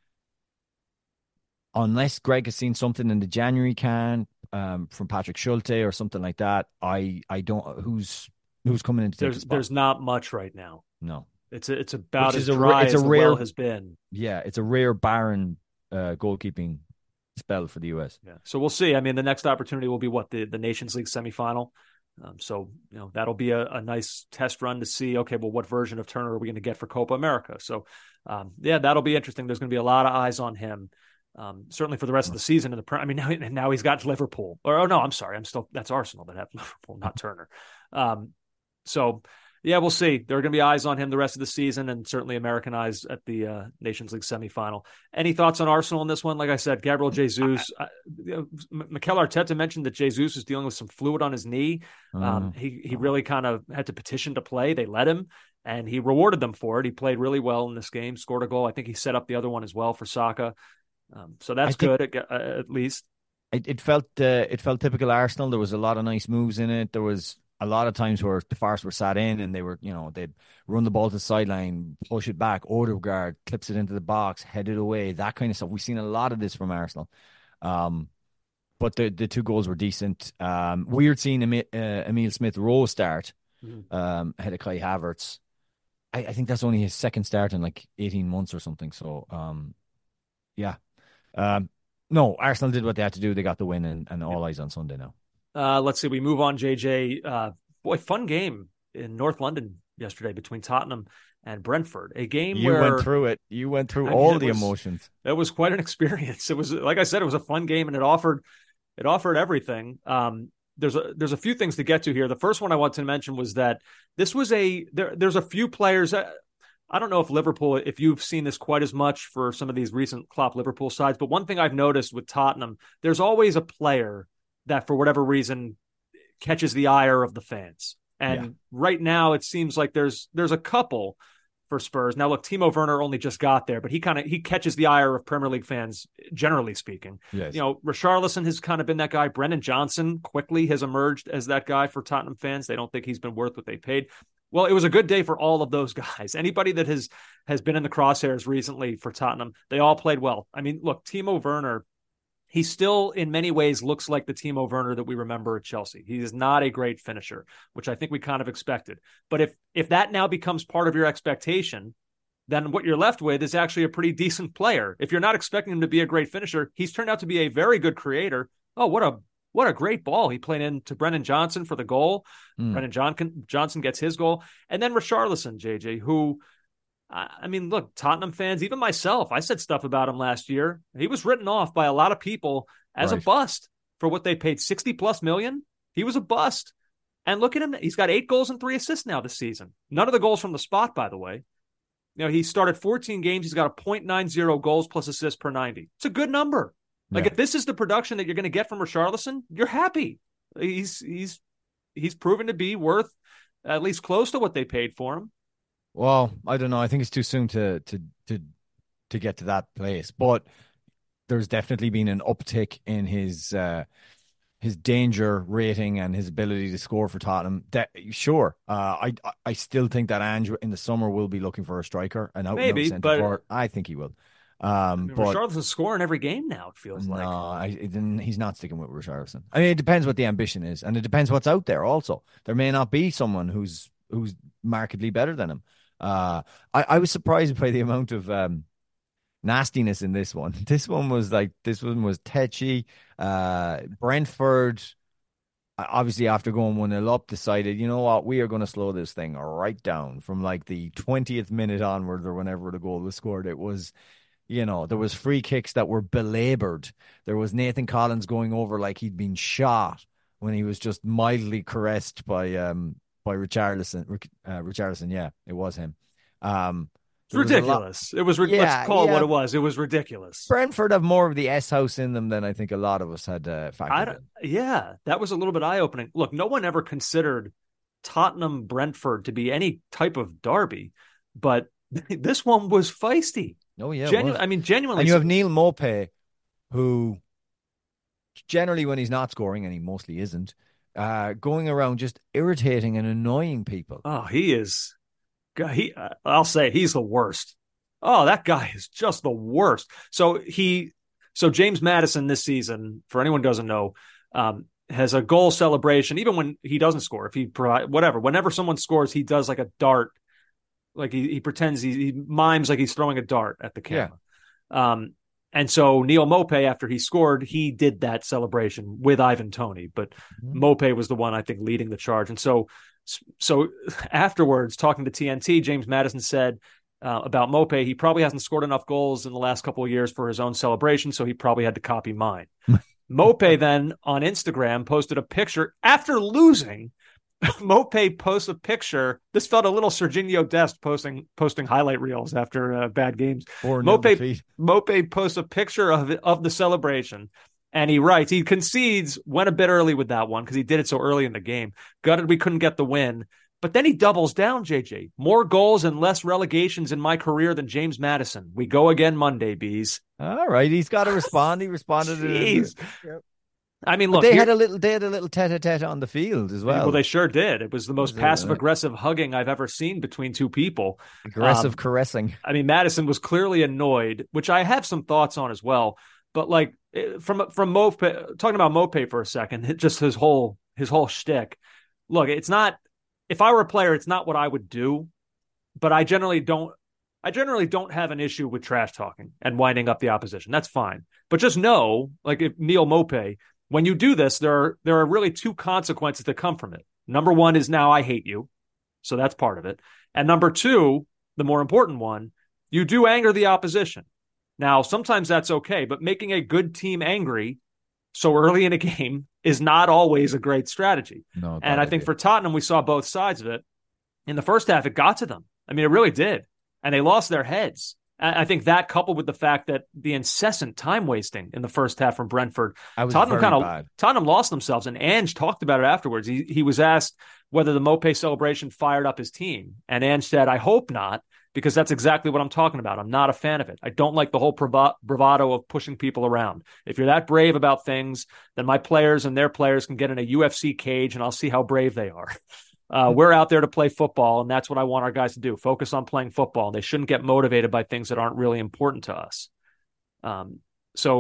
unless Greg has seen something in the January can um, from Patrick Schulte or something like that, I I don't who's who's coming in to take there's the spot. there's not much right now. No, it's a, it's about Which as is a, dry it's a as the rare, well has been. Yeah, it's a rare barren uh, goalkeeping spell for the U S. Yeah, so we'll see. I mean, the next opportunity will be what the the Nations League semifinal. Um, so, you know, that'll be a, a nice test run to see, okay, well, what version of Turner are we going to get for Copa America? So, um, yeah, that'll be interesting. There's going to be a lot of eyes on him, um, certainly for the rest of the season. In the, I mean, now, now he's got Liverpool. Or, oh, no, I'm sorry. I'm still, that's Arsenal that have Liverpool, not Turner. Um, so, yeah, we'll see. There are going to be eyes on him the rest of the season, and certainly American eyes at the uh, Nations League semifinal. Any thoughts on Arsenal in this one? Like I said, Gabriel Jesus, uh, you know, Mikel Arteta mentioned that Jesus is dealing with some fluid on his knee. Um, Oh. he he really kind of had to petition to play. They let him, and he rewarded them for it. He played really well in this game, scored a goal. I think he set up the other one as well for Saka. Um, so that's think- good at, at least. It, it felt uh, it felt typical Arsenal. There was a lot of nice moves in it. There was a lot of times where the Forest were sat in and they were, you know, they'd run the ball to the sideline, push it back, Odegaard clips it into the box, head it away, that kind of stuff. We've seen a lot of this from Arsenal. Um, but the the two goals were decent. Um, weird seeing Emil, uh, Emil Smith Rowe start Mm-hmm. um, ahead of Kai Havertz. I, I think that's only his second start in like eighteen months or something. So, um, yeah. Um, no, Arsenal did what they had to do. They got the win, and, and all eyes on Sunday now. Uh, let's see. We move on, J J. Uh, boy, fun game in North London yesterday between Tottenham and Brentford. A game You where went through it. You went through I mean, all it the was- emotions. it was quite an experience. It was, like I said, it was a fun game, and it offered it offered everything. Um, there's a there's a few things to get to here. The first one I want to mention was that this was a there. There's a few players. Uh, I don't know if Liverpool, if you've seen this quite as much for some of these recent Klopp Liverpool sides, but one thing I've noticed with Tottenham, there's always a player that for whatever reason catches the ire of the fans. And Yeah. right now it seems like there's there's a couple for Spurs. Now look, Timo Werner only just got there, but he kind of he catches the ire of Premier League fans, generally speaking. Yes. You know, Richarlison has kind of been that guy. Brendan Johnson quickly has emerged as that guy for Tottenham fans. They don't think he's been worth what they paid. Well, it was a good day for all of those guys. Anybody that has has been in the crosshairs recently for Tottenham, they all played well. I mean, look, Timo Werner, he still, in many ways, looks like the Timo Werner that we remember at Chelsea. He is not a great finisher, which I think we kind of expected. But if if that now becomes part of your expectation, then what you're left with is actually a pretty decent player. If you're not expecting him to be a great finisher, he's turned out to be a very good creator. Oh, what a what a great ball he played into Brennan Johnson for the goal. Mm. Brennan John- Johnson gets his goal. And then Richarlison, J J, who, I mean, look, Tottenham fans, even myself, I said stuff about him last year. He was written off by a lot of people as right. a bust for what they paid sixty plus million. He was a bust. And look at him. He's got eight goals and three assists now this season. None of the goals from the spot, by the way. You know, he started fourteen games. He's got a point nine zero goals plus assists per ninety. It's a good number. Like yeah. if this is the production that you're going to get from Richarlison, you're happy. He's he's he's proven to be worth at least close to what they paid for him. Well, I don't know. I think it's too soon to to to to get to that place. But there's definitely been an uptick in his uh, his danger rating and his ability to score for Tottenham. De- sure, uh, I I still think that Ange in the summer will be looking for a striker, an out maybe, centre but forward. I think he will. Um, I mean, but Richarlison's scoring every game now. It feels no, like I, he's not sticking with Richarlison. I mean, it depends what the ambition is, and it depends what's out there. Also, there may not be someone who's who's markedly better than him. Uh, I, I was surprised by the amount of um, nastiness in this one. This one was like, this one was tetchy. Uh, Brentford, obviously after going one nil up, decided, you know what, we are going to slow this thing right down from like the twentieth minute onward or whenever the goal was scored. It was, you know, there was free kicks that were belabored. There was Nathan Collins going over like he'd been shot when he was just mildly caressed by um by Richarlison. Uh, Richarlison, yeah, it was him. Um, it's ridiculous. It was, yeah, let's call yeah. it what it was. It was ridiculous. Brentford have more of the S house in them than I think a lot of us had uh, factored in. Yeah, that was a little bit eye-opening. Look, no one ever considered Tottenham Brentford to be any type of derby, but this one was feisty. Oh, yeah. Genu- I mean, genuinely. And you have Neil Maupay, who generally when he's not scoring, and he mostly isn't, uh, going around just irritating and annoying people. Oh, he is. He, I'll say he's the worst. Oh, that guy is just the worst. So he, so James Maddison this season, for anyone who doesn't know, um, has a goal celebration, even when he doesn't score. If he provide whatever, whenever someone scores, he does like a dart. Like he, he pretends he, he mimes like he's throwing a dart at the camera. Yeah. Um, and so Neil Maupay, after he scored, he did that celebration with Ivan Toney, but mm-hmm. Maupay was the one, I think, leading the charge. And so, so afterwards, talking to T N T, James Maddison said uh, about Maupay, he probably hasn't scored enough goals in the last couple of years for his own celebration, so he probably had to copy mine. Maupay then on Instagram posted a picture after losing. Maupay posts a picture. This felt a little Serginho Dest posting posting highlight reels after uh, bad games. Maupay, Maupay posts a picture of it, of the celebration, and he writes, he concedes, went a bit early with that one because he did it so early in the game. Gutted we couldn't get the win. But then he doubles down, J J. More goals and less relegations in my career than James Maddison. We go again Monday, bees. All right, he's got to respond. He responded. Jeez. To yep. I mean, look, but they here, had a little, they had a little tete-a-tete on the field as well. Well, they sure did. It was the most passive-aggressive hugging I've ever seen between two people. Aggressive um, caressing. I mean, Maddison was clearly annoyed, which I have some thoughts on as well. But like from from Maupay, talking about Maupay for a second, just his whole his whole shtick. Look, it's not. If I were a player, it's not what I would do. But I generally don't. I generally don't have an issue with trash talking and winding up the opposition. That's fine. But just know, like if Neil Maupay, when you do this, there are there are really two consequences that come from it. Number one is now I hate you. So that's part of it. And number two, the more important one, you do anger the opposition. Now, sometimes that's okay, but making a good team angry so early in a game is not always a great strategy. No, and I think for Tottenham, we saw both sides of it. In the first half, it got to them. I mean, it really did. And they lost their heads. I think that coupled with the fact that the incessant time wasting in the first half from Brentford, Tottenham kind of Tottenham lost themselves. And Ange talked about it afterwards. He he was asked whether the Maupay celebration fired up his team, and Ange said, "I hope not, because that's exactly what I'm talking about. I'm not a fan of it. I don't like the whole bravado of pushing people around. If you're that brave about things, then my players and their players can get in a U F C cage, and I'll see how brave they are." Uh, we're out there to play football, and that's what I want our guys to do. Focus on playing football. They shouldn't get motivated by things that aren't really important to us. Um, so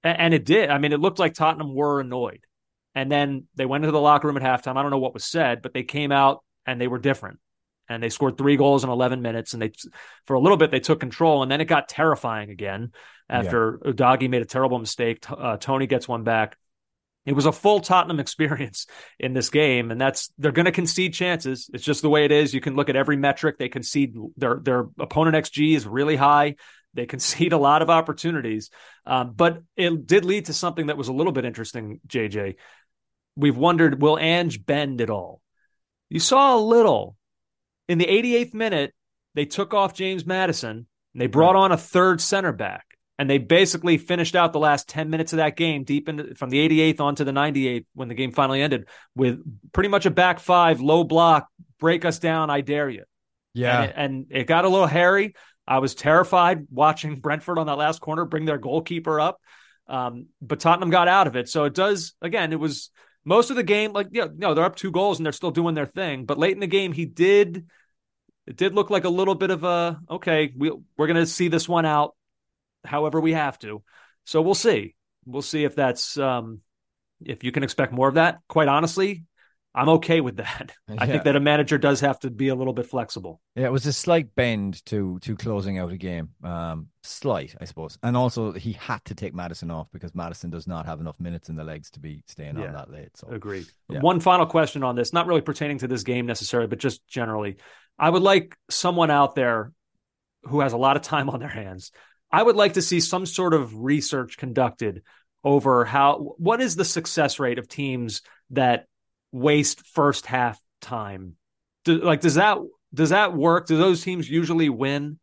And, and it did. I mean, it looked like Tottenham were annoyed. And then they went into the locker room at halftime. I don't know what was said, but they came out and they were different. And they scored three goals in eleven minutes. And they, for a little bit, they took control. And then it got terrifying again after yeah. Udogie made a terrible mistake. Uh, Tony gets one back. It was a full Tottenham experience in this game. And that's, they're going to concede chances. It's just the way it is. You can look at every metric. They concede, their, their opponent X G is really high. They concede a lot of opportunities. Um, but it did lead to something that was a little bit interesting, J J. We've wondered, will Ange bend at all? You saw a little. In the eighty-eighth minute, they took off James Maddison, and they brought on a third center back. And they basically finished out the last ten minutes of that game, deep into from the eighty-eighth on to the ninety-eighth, when the game finally ended, with pretty much a back five, low block, break us down, I dare you. Yeah. And it, and it got a little hairy. I was terrified watching Brentford on that last corner bring their goalkeeper up. Um, but Tottenham got out of it. So it does, again, it was most of the game, like, you know, no, they're up two goals and they're still doing their thing. But late in the game, he did, it did look like a little bit of a, okay, we, we're going to see this one out however we have to. So we'll see. We'll see if that's, um, if you can expect more of that. Quite honestly, I'm okay with that. Yeah. I think that a manager does have to be a little bit flexible. Yeah, it was a slight bend to to closing out a game. Um, slight, I suppose. And also, he had to take Maddison off because Maddison does not have enough minutes in the legs to be staying yeah. on that late. So agreed. Yeah. One final question on this, not really pertaining to this game necessarily, but just generally. I would like someone out there who has a lot of time on their hands. I would like to see some sort of research conducted over how, what is the success rate of teams that waste first half time? Do, like, does that, does that work? Do those teams usually win?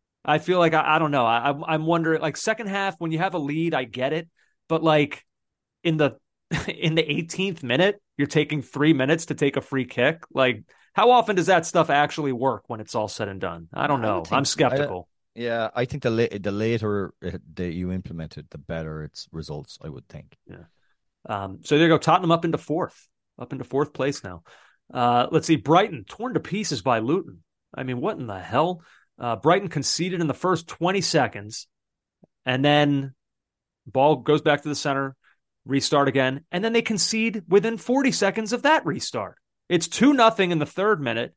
I feel like, I, I don't know. I, I'm wondering, like, second half, when you have a lead, I get it. But like in the, in the eighteenth minute, you're taking three minutes to take a free kick. Like, how often does that stuff actually work when it's all said and done? I don't know. I don't I'm skeptical. I, yeah. I think the, la- the later it, that you implement it, the better its results, I would think. Yeah. Um, so there you go. Tottenham up into fourth. Up into fourth place now. Uh, let's see. Brighton torn to pieces by Luton. I mean, what in the hell? Uh, Brighton conceded in the first twenty seconds, and then ball goes back to the center, restart again, and then they concede within forty seconds of that restart. It's two nothing in the third minute.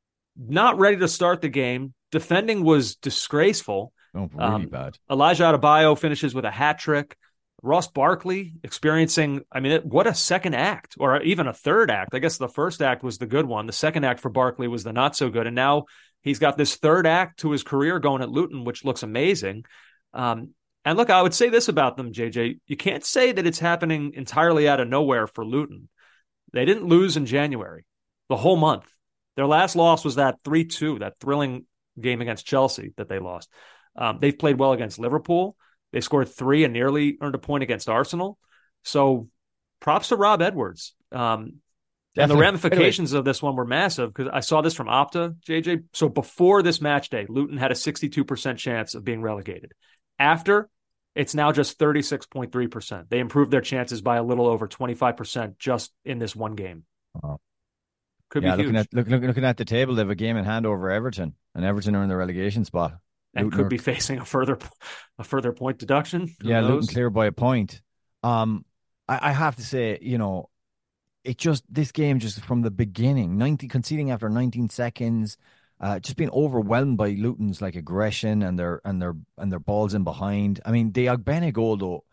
Not ready to start the game. Defending was disgraceful. Oh, really um, bad. Elijah Adebayo finishes with a hat trick. Ross Barkley experiencing, I mean, it, what a second act, or even a third act. I guess the first act was the good one. The second act for Barkley was the not so good. And now he's got this third act to his career going at Luton, which looks amazing. Um, and look, I would say this about them, J J. You can't say that it's happening entirely out of nowhere for Luton. They didn't lose in January, the whole month. Their last loss was that three two, that thrilling game against Chelsea that they lost. Um, they've played well against Liverpool. They scored three and nearly earned a point against Arsenal. So props to Rob Edwards. Um, and the ramifications of this one were massive, because I saw this from Opta, J J. So before this match day, Luton had a sixty-two percent chance of being relegated. After, it's now just thirty-six point three percent. They improved their chances by a little over twenty-five percent just in this one game. Wow. Could yeah, be looking huge. at look, look, looking at the table, they have a game in hand over Everton, and Everton are in the relegation spot. And Luton could are, be facing a further a further point deduction. Who yeah, knows? Luton clear by a point. Um, I, I have to say, you know, it just this game just from the beginning, ninety conceding after nineteen seconds, uh, just being overwhelmed by Luton's like aggression and their and their and their balls in behind. I mean, the Ogbene goal though,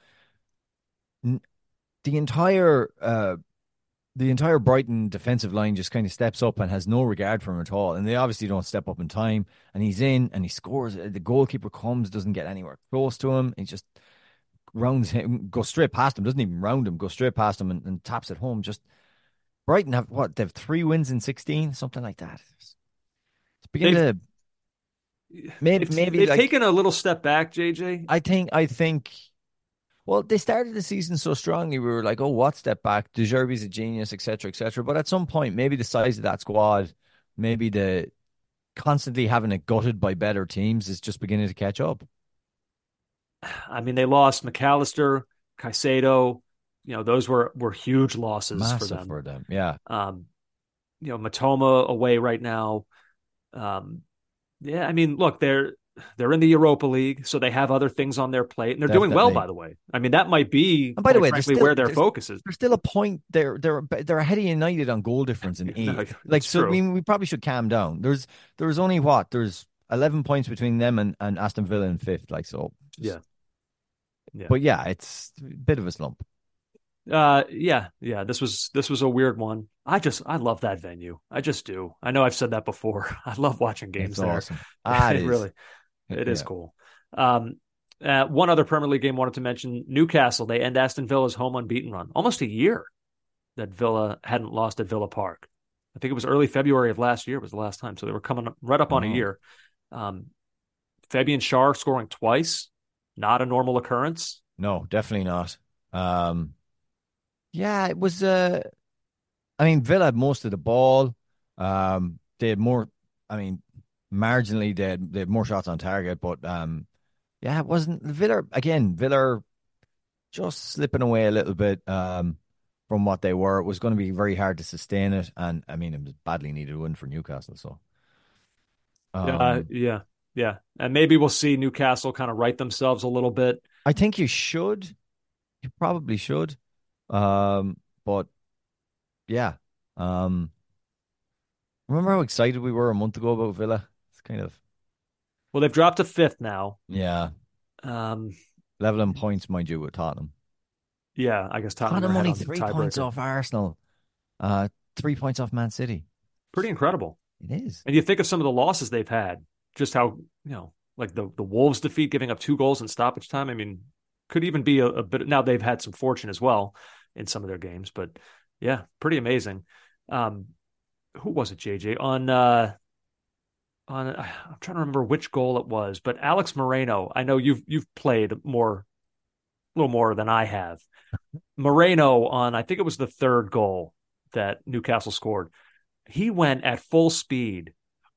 n- the entire uh. The entire Brighton defensive line just kind of steps up and has no regard for him at all. And they obviously don't step up in time. And he's in and he scores. The goalkeeper comes, doesn't get anywhere close to him. He just rounds him, goes straight past him, doesn't even round him, goes straight past him and, and taps it home. Just Brighton have what? They have three wins in sixteen, something like that. It's beginning to maybe it's, maybe they've like, taken a little step back, J J. I think I think. Well, they started the season so strongly. We were like, "Oh, what step back? De Zerbi's a genius, et cetera, et cetera" But at some point, maybe the size of that squad, maybe the constantly having it gutted by better teams, is just beginning to catch up. I mean, they lost McAllister, Caicedo. You know, those were were huge losses Massive for them. For them, yeah. Um, you know, Matoma away right now. Um, yeah, I mean, look, they're they're in the Europa League, so they have other things on their plate, and they're Definitely. doing well, by the way. I mean, that might be, and by the way, frankly, still, where their focus is. There's still a point. They're they're they're ahead of United on goal difference in eight. No, like so, true. I mean, we probably should calm down. There's there's only what there's eleven points between them and, and Aston Villa in fifth. Like so, just, yeah, yeah. But yeah, it's a bit of a slump. Uh, yeah, yeah. This was this was a weird one. I just I love that venue. I just do. I know I've said that before. I love watching games It's there. awesome. Ah, it it is. really, it Yeah. is cool. Um, uh, one other Premier League game I wanted to mention: Newcastle. They end Aston Villa's home unbeaten run. Almost a year that Villa hadn't lost at Villa Park. I think it was early February of last year was the last time. So they were coming right up on Oh. a year. Um, Fabian Schär scoring twice, not a normal occurrence. No, definitely not. Um, yeah, it was. Uh, I mean, Villa had most of the ball. Um, they had more. I mean, marginally they had, they had more shots on target, but um, yeah, it wasn't Villa again. Villa just slipping away a little bit um from what they were. It was going to be very hard to sustain it, and I mean, it was badly needed win for Newcastle. So, um, uh, yeah, yeah, and maybe we'll see Newcastle kind of right themselves a little bit. I think you should. You probably should. Um, but yeah. Um, remember how excited we were a month ago about Villa? It's kind of Well, they've dropped to fifth now. yeah. Um, Level in points, mind you, with Tottenham. yeah, I guess Tottenham, Tottenham are only ahead on the three points tiebreaker. off Arsenal. Uh, three points off Man City. Pretty incredible. It is. And you think of some of the losses they've had, just how, you know, like the, the Wolves defeat, giving up two goals in stoppage time. I mean, could even be a, a bit. Now they've had some fortune as well in some of their games, but yeah, pretty amazing. Um, who was it, J J? On, uh, on, I'm trying to remember which goal it was, but Alex Moreno, I know you've, you've played more, a little more than I have. Moreno on, I think it was the third goal that Newcastle scored. He went at full speed,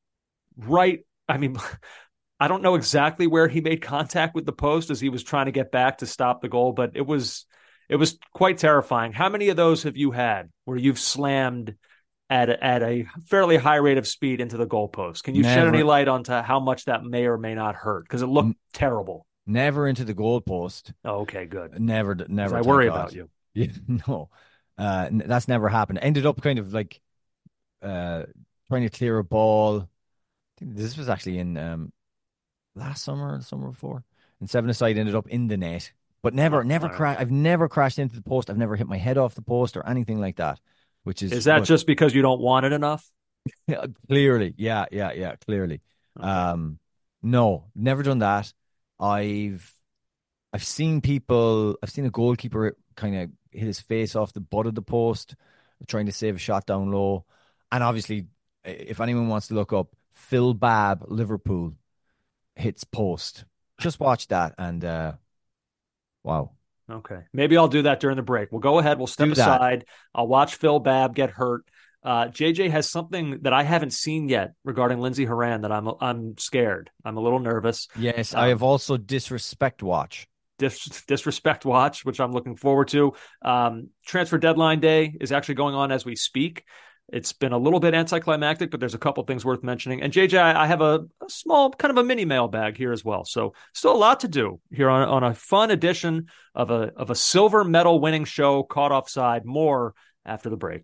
right? I mean, I don't know exactly where he made contact with the post as he was trying to get back to stop the goal, but it was it was quite terrifying. How many of those have you had where you've slammed at a, at a fairly high rate of speed into the goalpost? Can you Never. shed any light onto how much that may or may not hurt? Because it looked N- terrible. Never into the goalpost. Oh, okay, good. Never, never. 'Cause I thank worry God. about you. Yeah, no, uh, n- that's never happened. Ended up kind of like uh, trying to clear a ball. I think this was actually in um, last summer or the summer before. And seven-a-side ended up in the net, but never, Oh, never all right. crashed. I've never crashed into the post. I've never hit my head off the post or anything like that. Which is Is that but- just because you don't want it enough? Yeah, clearly, yeah, yeah, yeah, clearly. Okay. Um, no, never done that. I've I've seen people. I've seen a goalkeeper kind of hit his face off the butt of the post, trying to save a shot down low. And obviously, if anyone wants to look up, Phil Babb, Liverpool, hits post. Just watch that, and uh, wow. Okay. Maybe I'll do that during the break. We'll go ahead. We'll step Do that. aside. I'll watch Phil Babb get hurt. Uh, J J has something that I haven't seen yet regarding Lindsey Horan that I'm I'm scared. I'm a little nervous. Yes, Um, I have also disrespect watch. Dis- disrespect watch, which I'm looking forward to. Um, transfer deadline day is actually going on as we speak. It's been a little bit anticlimactic, but there's a couple things worth mentioning. And J J, I I have a, a small kind of a mini mailbag here as well. So still a lot to do here on, on a fun edition of a of a silver medal winning show, Caught Offside. More after the break.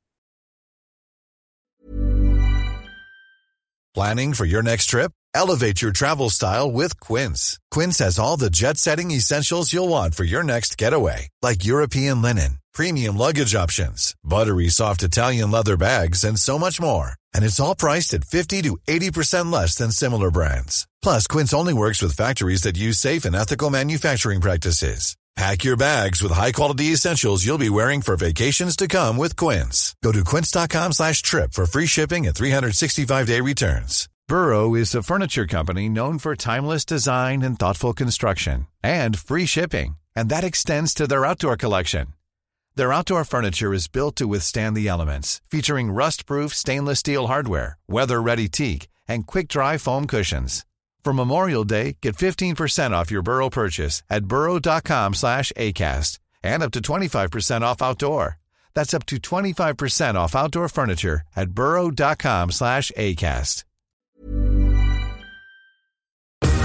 Planning for your next trip? Elevate your travel style with Quince. Quince has all the jet-setting essentials you'll want for your next getaway, like European linen, premium luggage options, buttery soft Italian leather bags, and so much more. And it's all priced at fifty to eighty percent less than similar brands. Plus, Quince only works with factories that use safe and ethical manufacturing practices. Pack your bags with high-quality essentials you'll be wearing for vacations to come with Quince. Go to quince.com slash trip for free shipping and three sixty-five day returns. Burrow is a furniture company known for timeless design and thoughtful construction, and free shipping, and that extends to their outdoor collection. Their outdoor furniture is built to withstand the elements, featuring rust-proof stainless steel hardware, weather-ready teak, and quick-dry foam cushions. For Memorial Day, get fifteen percent off your Burrow purchase at burrow.com slash ACAST and up to twenty-five percent off outdoor. That's up to twenty-five percent off outdoor furniture at burrow.com slash ACAST.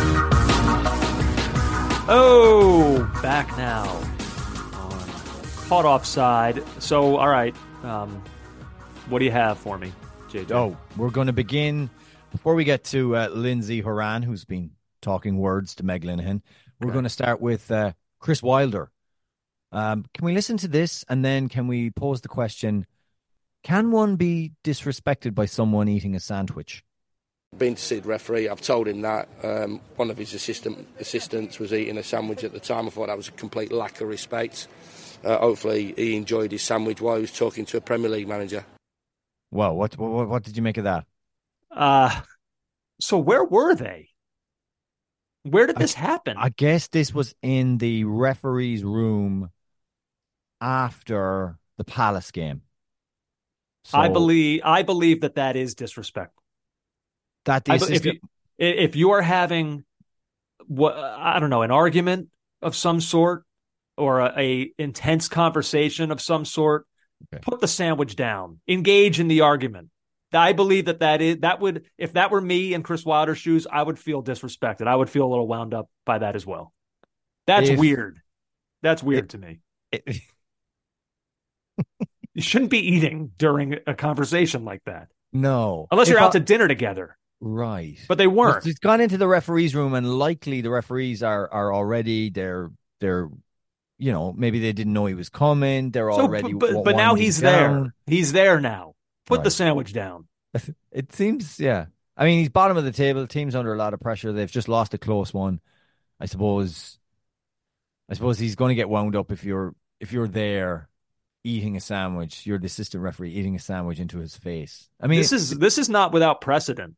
Oh, back now on Caught Offside. So, all right, um, what do you have for me, J J? Oh, we're going to begin, before we get to uh, Lindsay Horan, who's been talking words to Meg Linehan, we're Okay. going to start with uh, Chris Wilder. Um, can we listen to this, and then can we pose the question, can one be disrespected by someone eating a sandwich? Been to see the referee. I've told him that um, one of his assistant assistants was eating a sandwich at the time. I thought that was a complete lack of respect. Uh, hopefully he enjoyed his sandwich while he was talking to a Premier League manager. Well, what what, what did you make of that? Uh, so where were they? Where did this I, happen? I guess this was in the referee's room after the Palace game. So I believe I believe that that is disrespectful. that the I, if you assistant, if you are having what I don't know, an argument of some sort or a, a intense conversation of some sort, okay. put the sandwich down, engage in the argument. I believe that that is that would, if that were me in Chris Wilder's shoes, I would feel disrespected. I would feel a little wound up by that as well. That's If- weird. That's weird It- to me. it- You shouldn't be eating during a conversation like that, no, unless you're If out I- to dinner together. right, But they weren't. It's gone into the referee's room, and likely the referees are are already they're they're you know, maybe they didn't know he was coming. They're So, already but, but, but now winding he's down. there. He's there now. Put Right. the sandwich down. It seems, yeah. I mean, he's bottom of the table. Team's under a lot of pressure. They've just lost a close one. I suppose. I suppose he's going to get wound up if you're if you're there eating a sandwich. You're the assistant referee eating a sandwich into his face. I mean, This is this is not without precedent.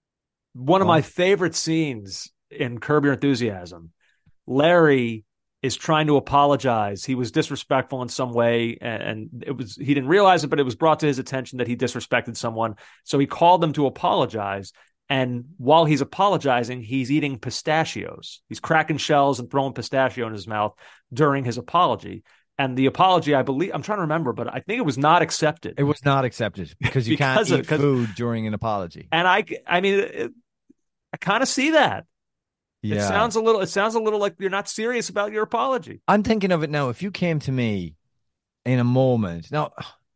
One of Oh. my favorite scenes in Curb Your Enthusiasm. Larry is trying to apologize. He was disrespectful in some way, and, and it was he didn't realize it, but it was brought to his attention that he disrespected someone. So he called them to apologize. And while he's apologizing, he's eating pistachios. He's cracking shells and throwing pistachio in his mouth during his apology. And the apology, I believe, I'm trying to remember, but I think it was not accepted. it was not accepted because you Because can't of- eat 'cause- food during an apology. And I, I mean, it, I kind of see that. Yeah, It sounds a little. It sounds a little like you're not serious about your apology. I'm thinking of it now. If you came to me in a moment, now,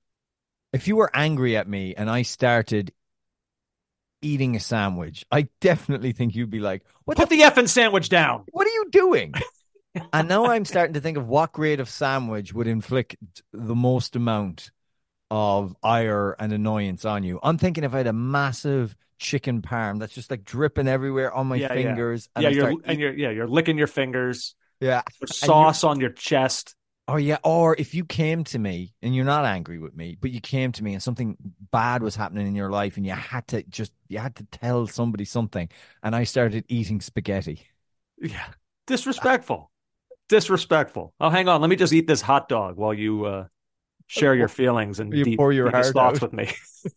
if you were angry at me and I started eating a sandwich, I definitely think you'd be like, "What Put the, the effing sandwich down. what are you doing?" And now I'm starting to think of what grade of sandwich would inflict the most amount of ire and annoyance on you. I'm thinking if I had a massive chicken parm that's just like dripping everywhere on my Yeah, yeah. fingers, and yeah, I you're start and you're yeah, you're licking your fingers. yeah. There's sauce on your chest. Or yeah, or if you came to me and you're not angry with me, but you came to me and something bad was happening in your life and you had to just you had to tell somebody something, and I started eating spaghetti. Yeah, disrespectful. Disrespectful. Oh, hang on. Let me just eat this hot dog while you uh, share your feelings and You deep, pour your deepest heart thoughts out. with me.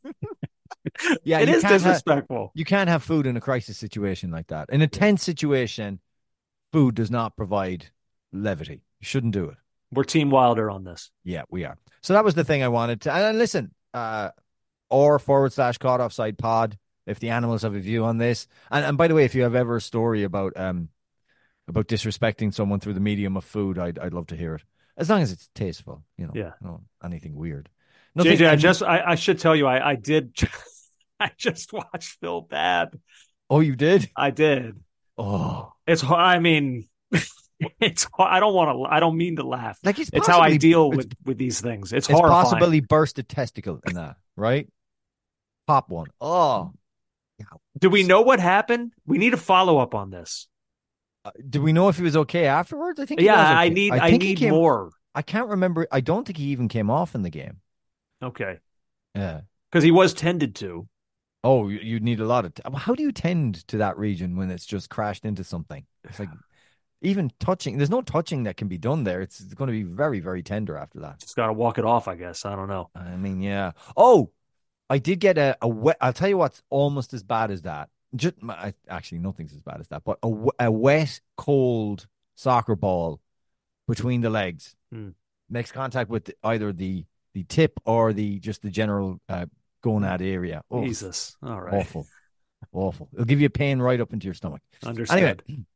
Yeah, it you is can't have- disrespectful. You can't have food in a crisis situation like that. In a tense situation, food does not provide levity. You shouldn't do it. We're Team Wilder on this. Yeah, we are. So that was the thing I wanted to. And listen, uh, or forward slash caught offside pod if the animals have a view on this. And and by the way, if you have ever a story about um about disrespecting someone through the medium of food, I'd I'd love to hear it. As long as it's tasteful, you know. Yeah. No, anything weird. J J, I and- just I, I should tell you, I, I did I just watched Phil Bad. Oh, you did? I did. Oh, It's hard. I mean, it's hard. I don't want to. I don't mean to laugh. like it's It's how I possibly- deal it's- with with these things. It's, It's horrifying. possible he burst a testicle in that, right? Pop one. Oh, Do we know what happened? We need a follow up on this. uh, do we know if he was okay afterwards? I think. He Yeah, was okay. I need. I, think he need came- more. I can't remember. I don't think he even came off in the game. Okay, Yeah. because he was tended to. Oh, you, you need a lot of. T- How do you tend to that region when it's just crashed into something? It's like even touching. There's no touching that can be done there. It's, it's going to be very, very tender after that. Just got to walk it off. I guess. I don't know. I mean, yeah. Oh, I did get a, a wet. I'll tell you what's almost as bad as that. Just I, actually, nothing's as bad as that. But a, w- a wet, cold soccer ball between the legs Hmm. makes contact with either the the tip or the just the general uh, gonad area. Oh, Jesus. All right. awful, awful. It'll give you a pain right up into your stomach. Understood. Anyway,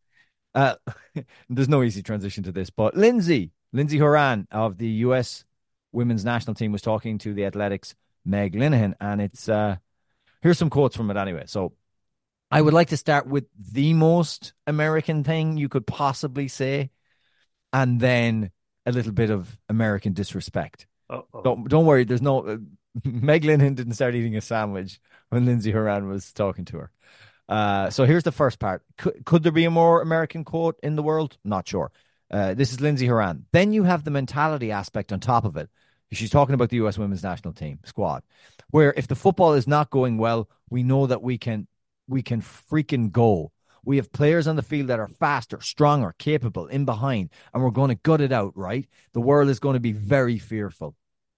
Uh, there's no easy transition to this, but Lindsay, Lindsay Horan of the U S women's national team was talking to the Athletics' Meg Linehan, and it's uh, here's some quotes from it anyway. So I would like to start with the most American thing you could possibly say, and then a little bit of American disrespect. Uh-oh. Don't don't worry. There's no uh, Meg Linehan didn't start eating a sandwich when Lindsay Horan was talking to her. Uh, so here's the first part. Could, could there be a more American quote in the world? Not sure. Uh, this is Lindsay Horan. Then you have the mentality aspect on top of it. She's talking about the U S women's national team squad, where if the football is not going well, we know that we can we can freaking go. We have players on the field that are faster, stronger, capable, in behind, and we're going to gut it out, right? The world is going to be very fearful.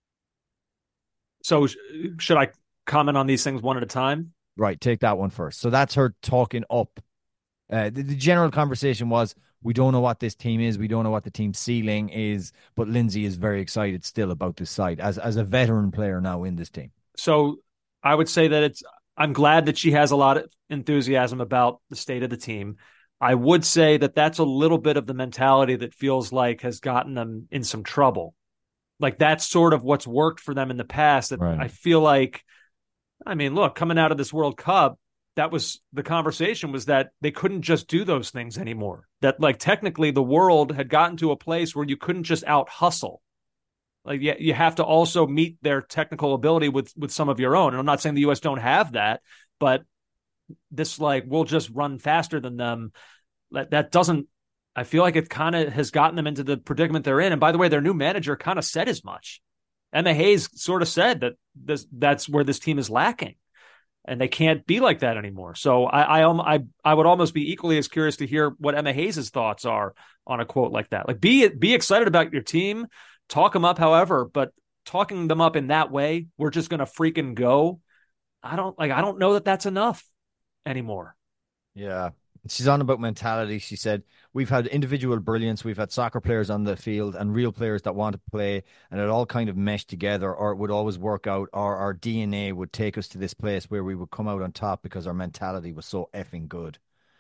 So sh- should I comment on these things one at a time? Right, take that one first. So that's her talking up. Uh, the, the general conversation was, we don't know what this team is. We don't know what the team ceiling is. But Lindsay is very excited still about this side as, as a veteran player now in this team. So I would say that it's, I'm glad that she has a lot of enthusiasm about the state of the team. I would say that that's a little bit of the mentality that feels like has gotten them in some trouble. Like that's sort of what's worked for them in the past. That Right. I feel like, I mean, look, coming out of this World Cup, that was the conversation was that they couldn't just do those things anymore. That like technically the world had gotten to a place where you couldn't just out hustle. Like you, you have to also meet their technical ability with, with some of your own. And I'm not saying the U S don't have that, but this like, we'll just run faster than them. That, that doesn't, I feel like it kind of has gotten them into the predicament they're in. And by the way, their new manager kind of said as much. Emma Hayes sort of said that this, that's where this team is lacking, and they can't be like that anymore. So I, I, I, I would almost be equally as curious to hear what Emma Hayes' thoughts are on a quote like that. Like, be be excited about your team, talk them up, however, but talking them up in that way, we're just going to freaking go. I don't like. I don't know that that's enough anymore. Yeah. She's on about mentality. She said, we've had individual brilliance. We've had soccer players on the field and real players that want to play, and it all kind of meshed together, or it would always work out, or our D N A would take us to this place where we would come out on top because our mentality was so effing good.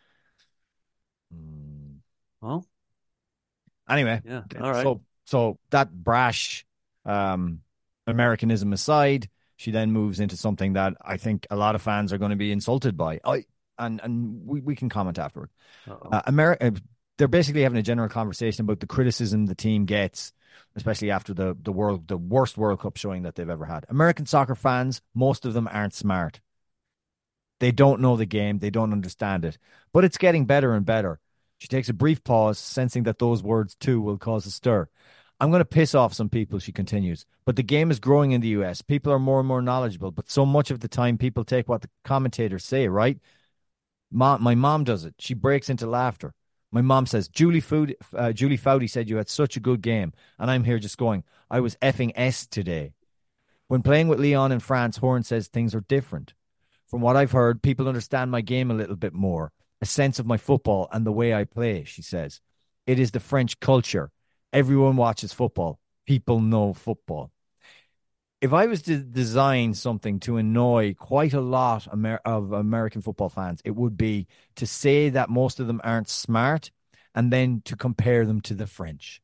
Mm. Well, anyway, yeah, all right. So, so that brash um, Americanism aside, she then moves into something that I think a lot of fans are going to be insulted by. I And and we, we can comment afterward. Uh, America, they're basically having a general conversation about the criticism the team gets, especially after the the world the worst World Cup showing that they've ever had. American soccer fans, most of them aren't smart. They don't know the game. They don't understand it. But it's getting better and better. She takes a brief pause, sensing that those words too will cause a stir. I'm going to piss off some people, she continues, but the game is growing in the U S. People are more and more knowledgeable, but so much of the time people take what the commentators say, right? Mom, my mom does it. She breaks into laughter. My mom says, Julie Food, uh, Julie Foudy said you had such a good game. And I'm here just going, I was effing S today. When playing with Lyon in France, Horn says things are different. From what I've heard, people understand my game a little bit more, a sense of my football and the way I play, she says. It is the French culture. Everyone watches football. People know football. If I was to design something to annoy quite a lot Amer- of American football fans, it would be to say that most of them aren't smart and then to compare them to the French.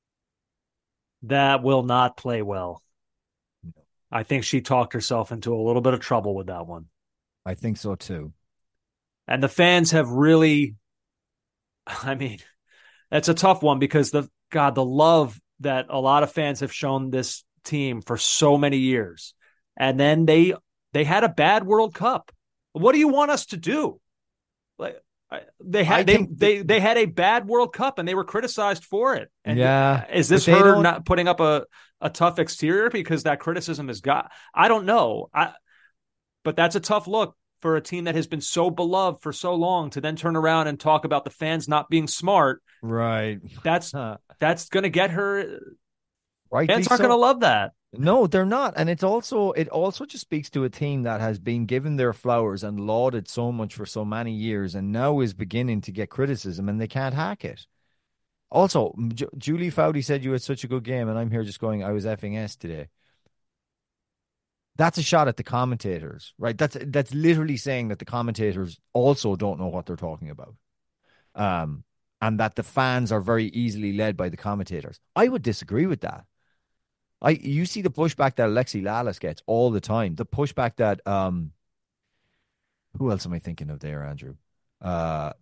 That will not play well. I think she talked herself into a little bit of trouble with that one. I think so too. And the fans have really, I mean, that's a tough one because the God, the love that a lot of fans have shown this team for so many years, and then they they had a bad World Cup. What do you want us to do? Like they had they, they they had a bad World Cup and they were criticized for it. And yeah, is this her not putting up a a tough exterior because that criticism has got? I don't know. I but that's a tough look for a team that has been so beloved for so long to then turn around and talk about the fans not being smart. Right. That's that's going to get her. Right. Fans aren't so. going to love that. No, they're not. And it's also, it also just speaks to a team that has been given their flowers and lauded so much for so many years and now is beginning to get criticism and they can't hack it. Also, J- Julie Foudy said you had such a good game and I'm here just going, I was effing S today. That's a shot at the commentators, right? That's that's literally saying that the commentators also don't know what they're talking about. Um, and that the fans are very easily led by the commentators. I would disagree with that. I you see the pushback that Alexi Lalas gets all the time. The pushback that um, who else am I thinking of there, Andrew? Uh,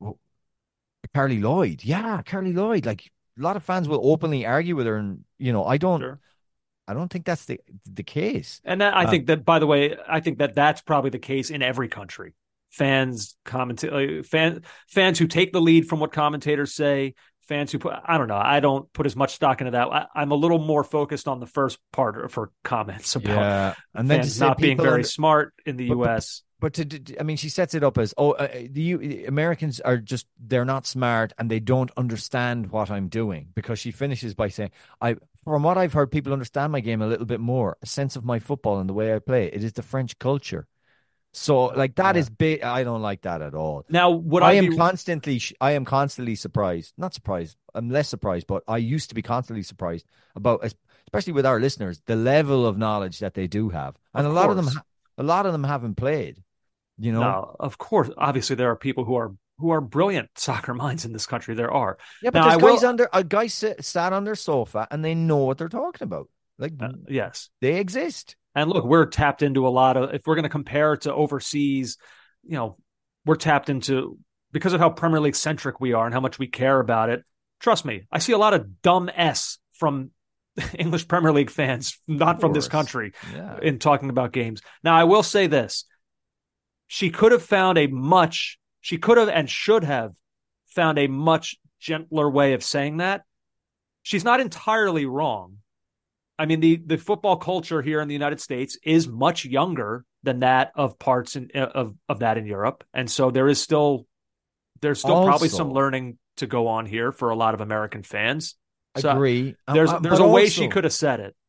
Carly Lloyd. Yeah, Carly Lloyd. Like a lot of fans will openly argue with her, and you know, I don't. Sure. I don't think that's the the case. And that, I um, think that, by the way, I think that that's probably the case in every country. Fans, commenta- fan, fans who take the lead from what commentators say, fans who put, I don't know, I don't put as much stock into that. I, I'm a little more focused on the first part for comments about yeah. and then fans not being very under, smart in the but, U S. But, but to, to, I mean, she sets it up as, oh, uh, the U, Americans are just, they're not smart and they don't understand what I'm doing, because she finishes by saying, I, from what I've heard, people understand my game a little bit more, a sense of my football and the way I play. It is the French culture. So, like, that yeah. is big. I don't like that at all. Now, what I, I am be... constantly, I am constantly surprised. Not surprised. I'm less surprised, but I used to be constantly surprised about, especially with our listeners, the level of knowledge that they do have, and of a lot course. of them, a lot of them haven't played. You know, no, of course. Obviously, there are people who are who are brilliant soccer minds in this country. There are. Yeah, but now, there's I guys will... under a guy sit, sat on their sofa and they know what they're talking about. Like, uh, yes, they exist. And look, we're tapped into a lot of. If we're going to compare it to overseas, you know, we're tapped into, because of how Premier League centric we are and how much we care about it. Trust me, I see a lot of dumb S from English Premier League fans, not from this country, yeah. in talking about games. Now, I will say this. She could have found a much, she could have and should have found a much gentler way of saying that. She's not entirely wrong. I mean, the, the football culture here in the United States is much younger than that of parts in, of, of that in Europe. And so there is still, there's still also, probably some learning to go on here for a lot of American fans. So agree. There's, um, there's a way also, she could have said it.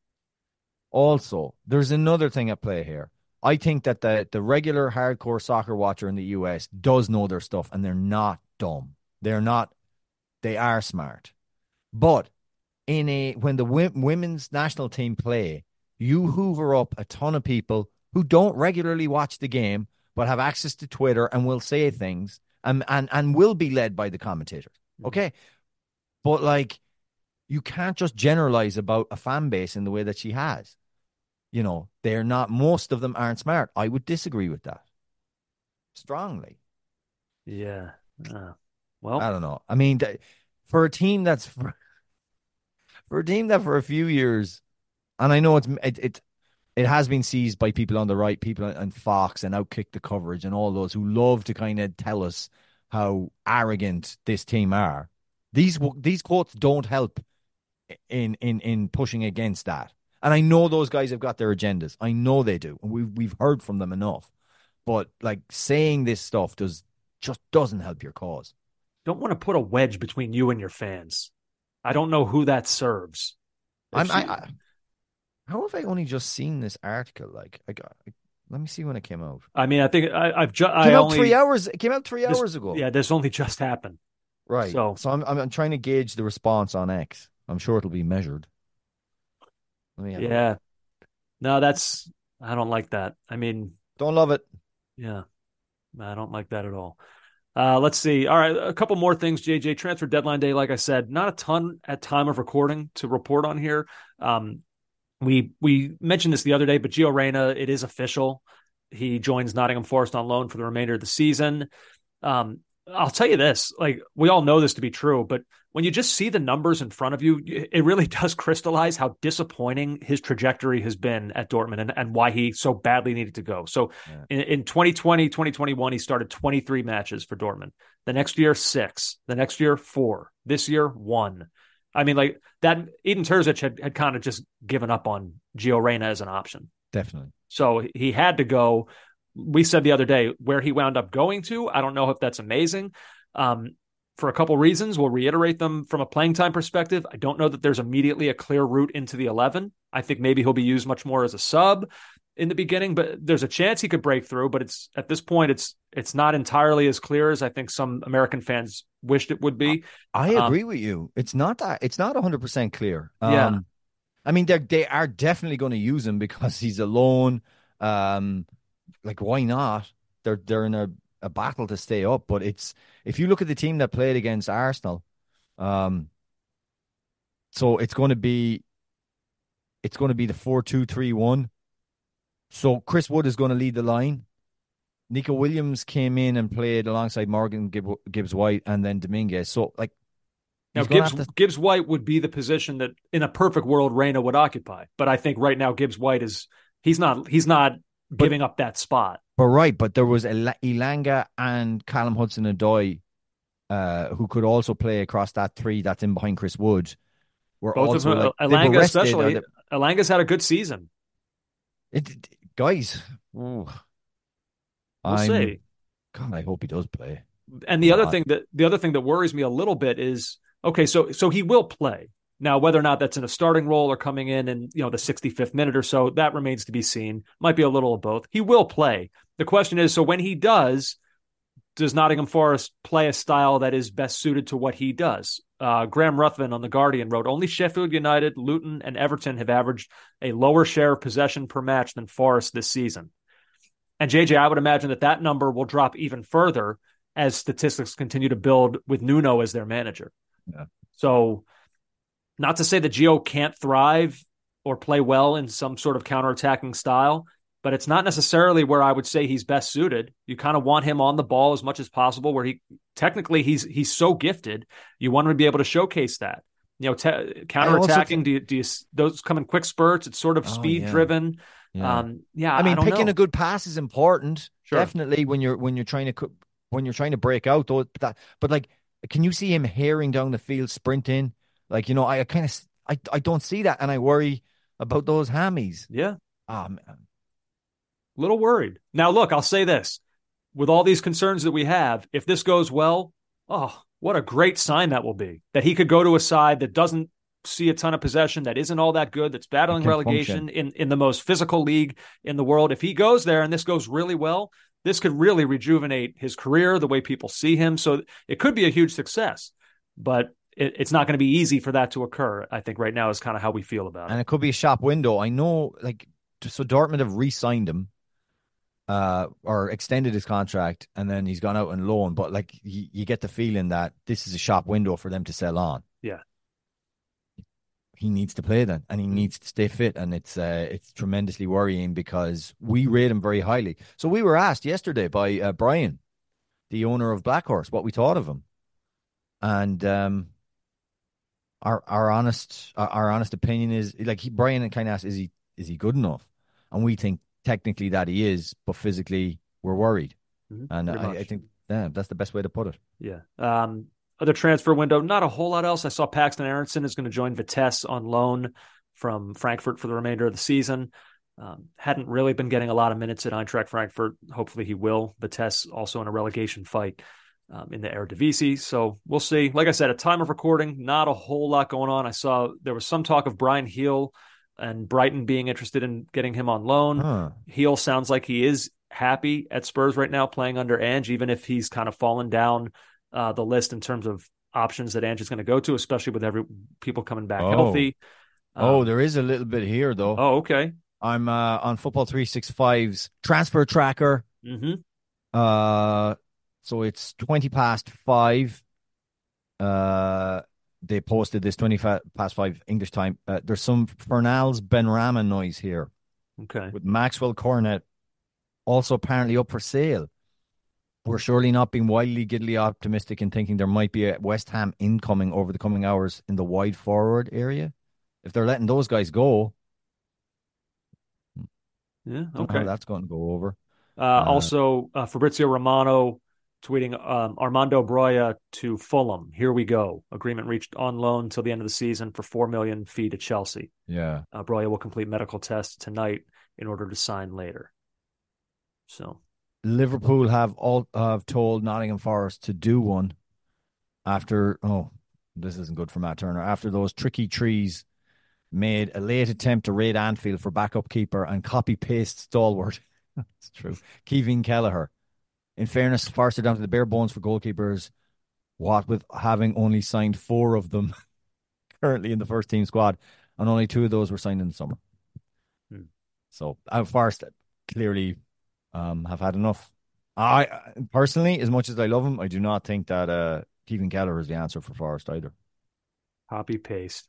Also, there's another thing at play here. I think that the, the regular hardcore soccer watcher in the U S does know their stuff, and they're not dumb. They're not, they are smart. But in a when the w- women's national team play, you hoover up a ton of people who don't regularly watch the game, but have access to Twitter and will say things and, and, and will be led by the commentators. Okay. But like, you can't just generalize about a fan base in the way that she has. You know, they're not, most of them aren't smart. I would disagree with that strongly. Yeah. Uh, well, I don't know. I mean, for a team that's for, for a team that for a few years, and I know it's it, it it has been seized by people on the right, people on Fox and Outkick the coverage and all those who love to kind of tell us how arrogant this team are. These these quotes don't help in in in pushing against that. And I know those guys have got their agendas. I know they do. And we've, we've heard from them enough. But, like, saying this stuff does just doesn't help your cause. Don't want to put a wedge between you and your fans. I don't know who that serves. I'm, she... I, I, how have I only just seen this article? Like, I got, I, let me see when it came out. I mean, I think I, I've just... It came I out only, three hours. It came out three this, hours ago. Yeah, this only just happened. Right. So, so I'm, I'm, I'm trying to gauge the response on X. I'm sure it'll be measured. Yeah. No, that's, I don't like that. I mean, don't love it. Yeah. I don't like that at all. Uh, let's see. All right. A couple more things, J J. Transfer deadline day, like I said, not a ton at time of recording to report on here. Um, we, we mentioned this the other day, but Gio Reyna, it is official. He joins Nottingham Forest on loan for the remainder of the season. Um, I'll tell you this, like, we all know this to be true, but when you just see the numbers in front of you, it really does crystallize how disappointing his trajectory has been at Dortmund and, and why he so badly needed to go. So yeah. in, in twenty twenty, twenty twenty-one, he started twenty-three matches for Dortmund. The next year, six. The next year, four. This year, one. I mean, like, that Edin Terzic had, had kind of just given up on Gio Reyna as an option. Definitely. So he had to go. We said the other day where he wound up going to. I don't know if that's amazing. Um, for a couple reasons, we'll reiterate them from a playing time perspective. I don't know that there's immediately a clear route into the eleven. I think maybe he'll be used much more as a sub in the beginning, but there's a chance he could break through. But it's at this point, it's it's not entirely as clear as I think some American fans wished it would be. I agree um, with you. It's not that. It's not one hundred percent clear. Um, yeah. I mean, they they are definitely going to use him because he's alone. Um, like, why not? They're they're in a a battle to stay up. But it's if you look at the team that played against Arsenal, um, so it's going to be it's going to be the four two three one. So Chris Wood is going to lead the line. Nico Williams came in and played alongside Morgan Gibbs White and then Dominguez. So like. Now, Gibbs, to... Gibbs White would be the position that, in a perfect world, Reina would occupy. But I think right now Gibbs White is he's not he's not but, giving up that spot. But right, but there was Elanga and Callum Hudson-Odoi, uh, who could also play across that three that's in behind Chris Wood. Were Both also of them, like, Elanga especially. They... Elanga's had a good season. It, it, guys, ooh, we'll I'm, see. God, I hope he does play. And the God. other thing that the other thing that worries me a little bit is. Okay, so so he will play. Now, whether or not that's in a starting role or coming in in you know the sixty-fifth minute or so, that remains to be seen. Might be a little of both. He will play. The question is, so when he does, does Nottingham Forest play a style that is best suited to what he does? Uh, Graham Ruthven on The Guardian wrote, only Sheffield United, Luton, and Everton have averaged a lower share of possession per match than Forest this season. And J J, I would imagine that that number will drop even further as statistics continue to build with Nuno as their manager. Yeah. So not to say that Gio can't thrive or play well in some sort of counterattacking style, but it's not necessarily where I would say he's best suited. You kind of want him on the ball as much as possible where he technically he's he's so gifted. You want him to be able to showcase that. You know, te- counterattacking, think... do, you, do you, those come in quick spurts? It's sort of oh, speed yeah. driven. Yeah. Um, yeah, I mean, I picking know. a good pass is important. Sure. Definitely when you're when you're trying to when you're trying to break out though that but like can you see him herring down the field sprinting? Like, you know, I, I kind of I, I don't see that and I worry about those hammies. Yeah. Oh, man. Little worried. Now, look, I'll say this. With all these concerns that we have, if this goes well, oh, what a great sign that will be. That he could go to a side that doesn't see a ton of possession, that isn't all that good, that's battling relegation in, in the most physical league in the world. If he goes there and this goes really well, this could really rejuvenate his career, the way people see him. So it could be a huge success, but it, it's not going to be easy for that to occur. I think right now is kind of how we feel about it. And it could be a shop window. I know, like, so Dortmund have re-signed him uh, or extended his contract, and then he's gone out on loan. But, like, you, you get the feeling that this is a shop window for them to sell on. Yeah. He needs to play then, and he needs to stay fit, and it's uh, it's tremendously worrying because we rate him very highly. So we were asked yesterday by uh, Brian, the owner of Blackhorse, what we thought of him, and um, our our honest our, our honest opinion is like he, Brian kind of asked, is he is he good enough? And we think technically that he is, but physically we're worried, mm-hmm, and I, I think yeah, that's the best way to put it. Yeah. Um, Other transfer window, not a whole lot else. I saw Paxton Aronson is going to join Vitesse on loan from Frankfurt for the remainder of the season. Um, hadn't really been getting a lot of minutes at Eintracht Frankfurt. Hopefully he will. Vitesse also in a relegation fight um, in the Eredivisie. So we'll see. Like I said, at time of recording, not a whole lot going on. I saw there was some talk of Brian Heel and Brighton being interested in getting him on loan. Huh. Heel sounds like he is happy at Spurs right now playing under Ange, even if he's kind of fallen down Uh, the list in terms of options that Ange is going to go to, especially with every people coming back oh. healthy. Um, oh, there is a little bit here, though. Oh, okay. I'm uh, on Football three sixty-five's transfer tracker. Mm-hmm. Uh, so it's twenty past five. Uh, they posted this twenty past five English time. Uh, there's some Fernals Benrahma noise here. Okay. With Maxwell Cornet also apparently up for sale. We're surely not being wildly giddily optimistic in thinking there might be a West Ham incoming over the coming hours in the wide forward area. If they're letting those guys go, yeah, don't okay, know how that's going to go over. Uh, uh, also, uh, Fabrizio Romano tweeting um, Armando Broya to Fulham. Here we go. Agreement reached on loan until the end of the season for four million fee to Chelsea. Yeah, uh, Broya will complete medical tests tonight in order to sign later. So. Liverpool have all have told Nottingham Forest to do one after, oh, this isn't good for Matt Turner, after those tricky trees made a late attempt to raid Anfield for backup keeper and copy-paste stalwart. That's true. Kevin Kelleher. In fairness, Forest are down to the bare bones for goalkeepers, what with having only signed four of them currently in the first team squad, and only two of those were signed in the summer. Hmm. So, uh, Forest clearly... Um, have had enough. I personally, as much as I love him, I do not think that uh, Keegan Keller is the answer for Forest either. Copy paste.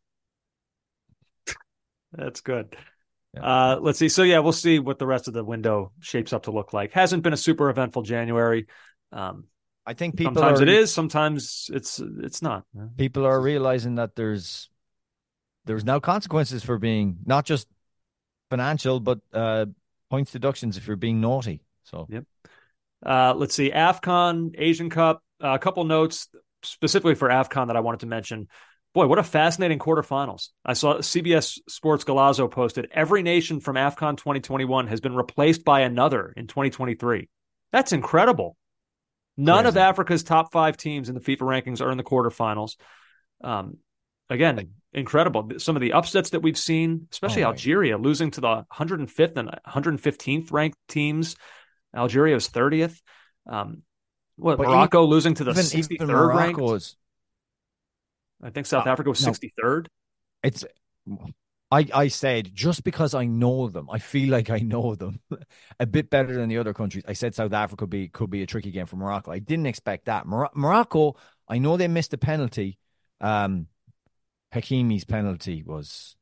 That's good. Yeah. Uh, let's see. So yeah, we'll see what the rest of the window shapes up to look like. Hasn't been a super eventful January. Um, I think people sometimes are, it is, sometimes it's it's not. People are realizing that there's there's now consequences for being not just financial, but uh, points deductions if you're being naughty. So yep. Uh, let's see. AFCON, Asian Cup. Uh, a couple notes specifically for AFCON that I wanted to mention. Boy, what a fascinating quarterfinals. I saw C B S Sports Galazzo posted, every nation from AFCON twenty twenty-one has been replaced by another in twenty twenty-three. That's incredible. None Crazy. of Africa's top five teams in the FIFA rankings are in the quarterfinals. Um, again, incredible. Some of the upsets that we've seen, especially Oh, Algeria losing to the one hundred fifth and one hundred fifteenth ranked teams. Algeria was thirtieth. Um, what, But Morocco losing to the even, sixty-third even ranked? Morocco is, I think South Uh, Africa was no. sixty-third. it's I I said just because I know them, I feel like I know them a bit better than the other countries. I said South Africa could be could be a tricky game for Morocco. I didn't expect that. Mor- Morocco, I know they missed a penalty. Um, Hakimi's penalty was,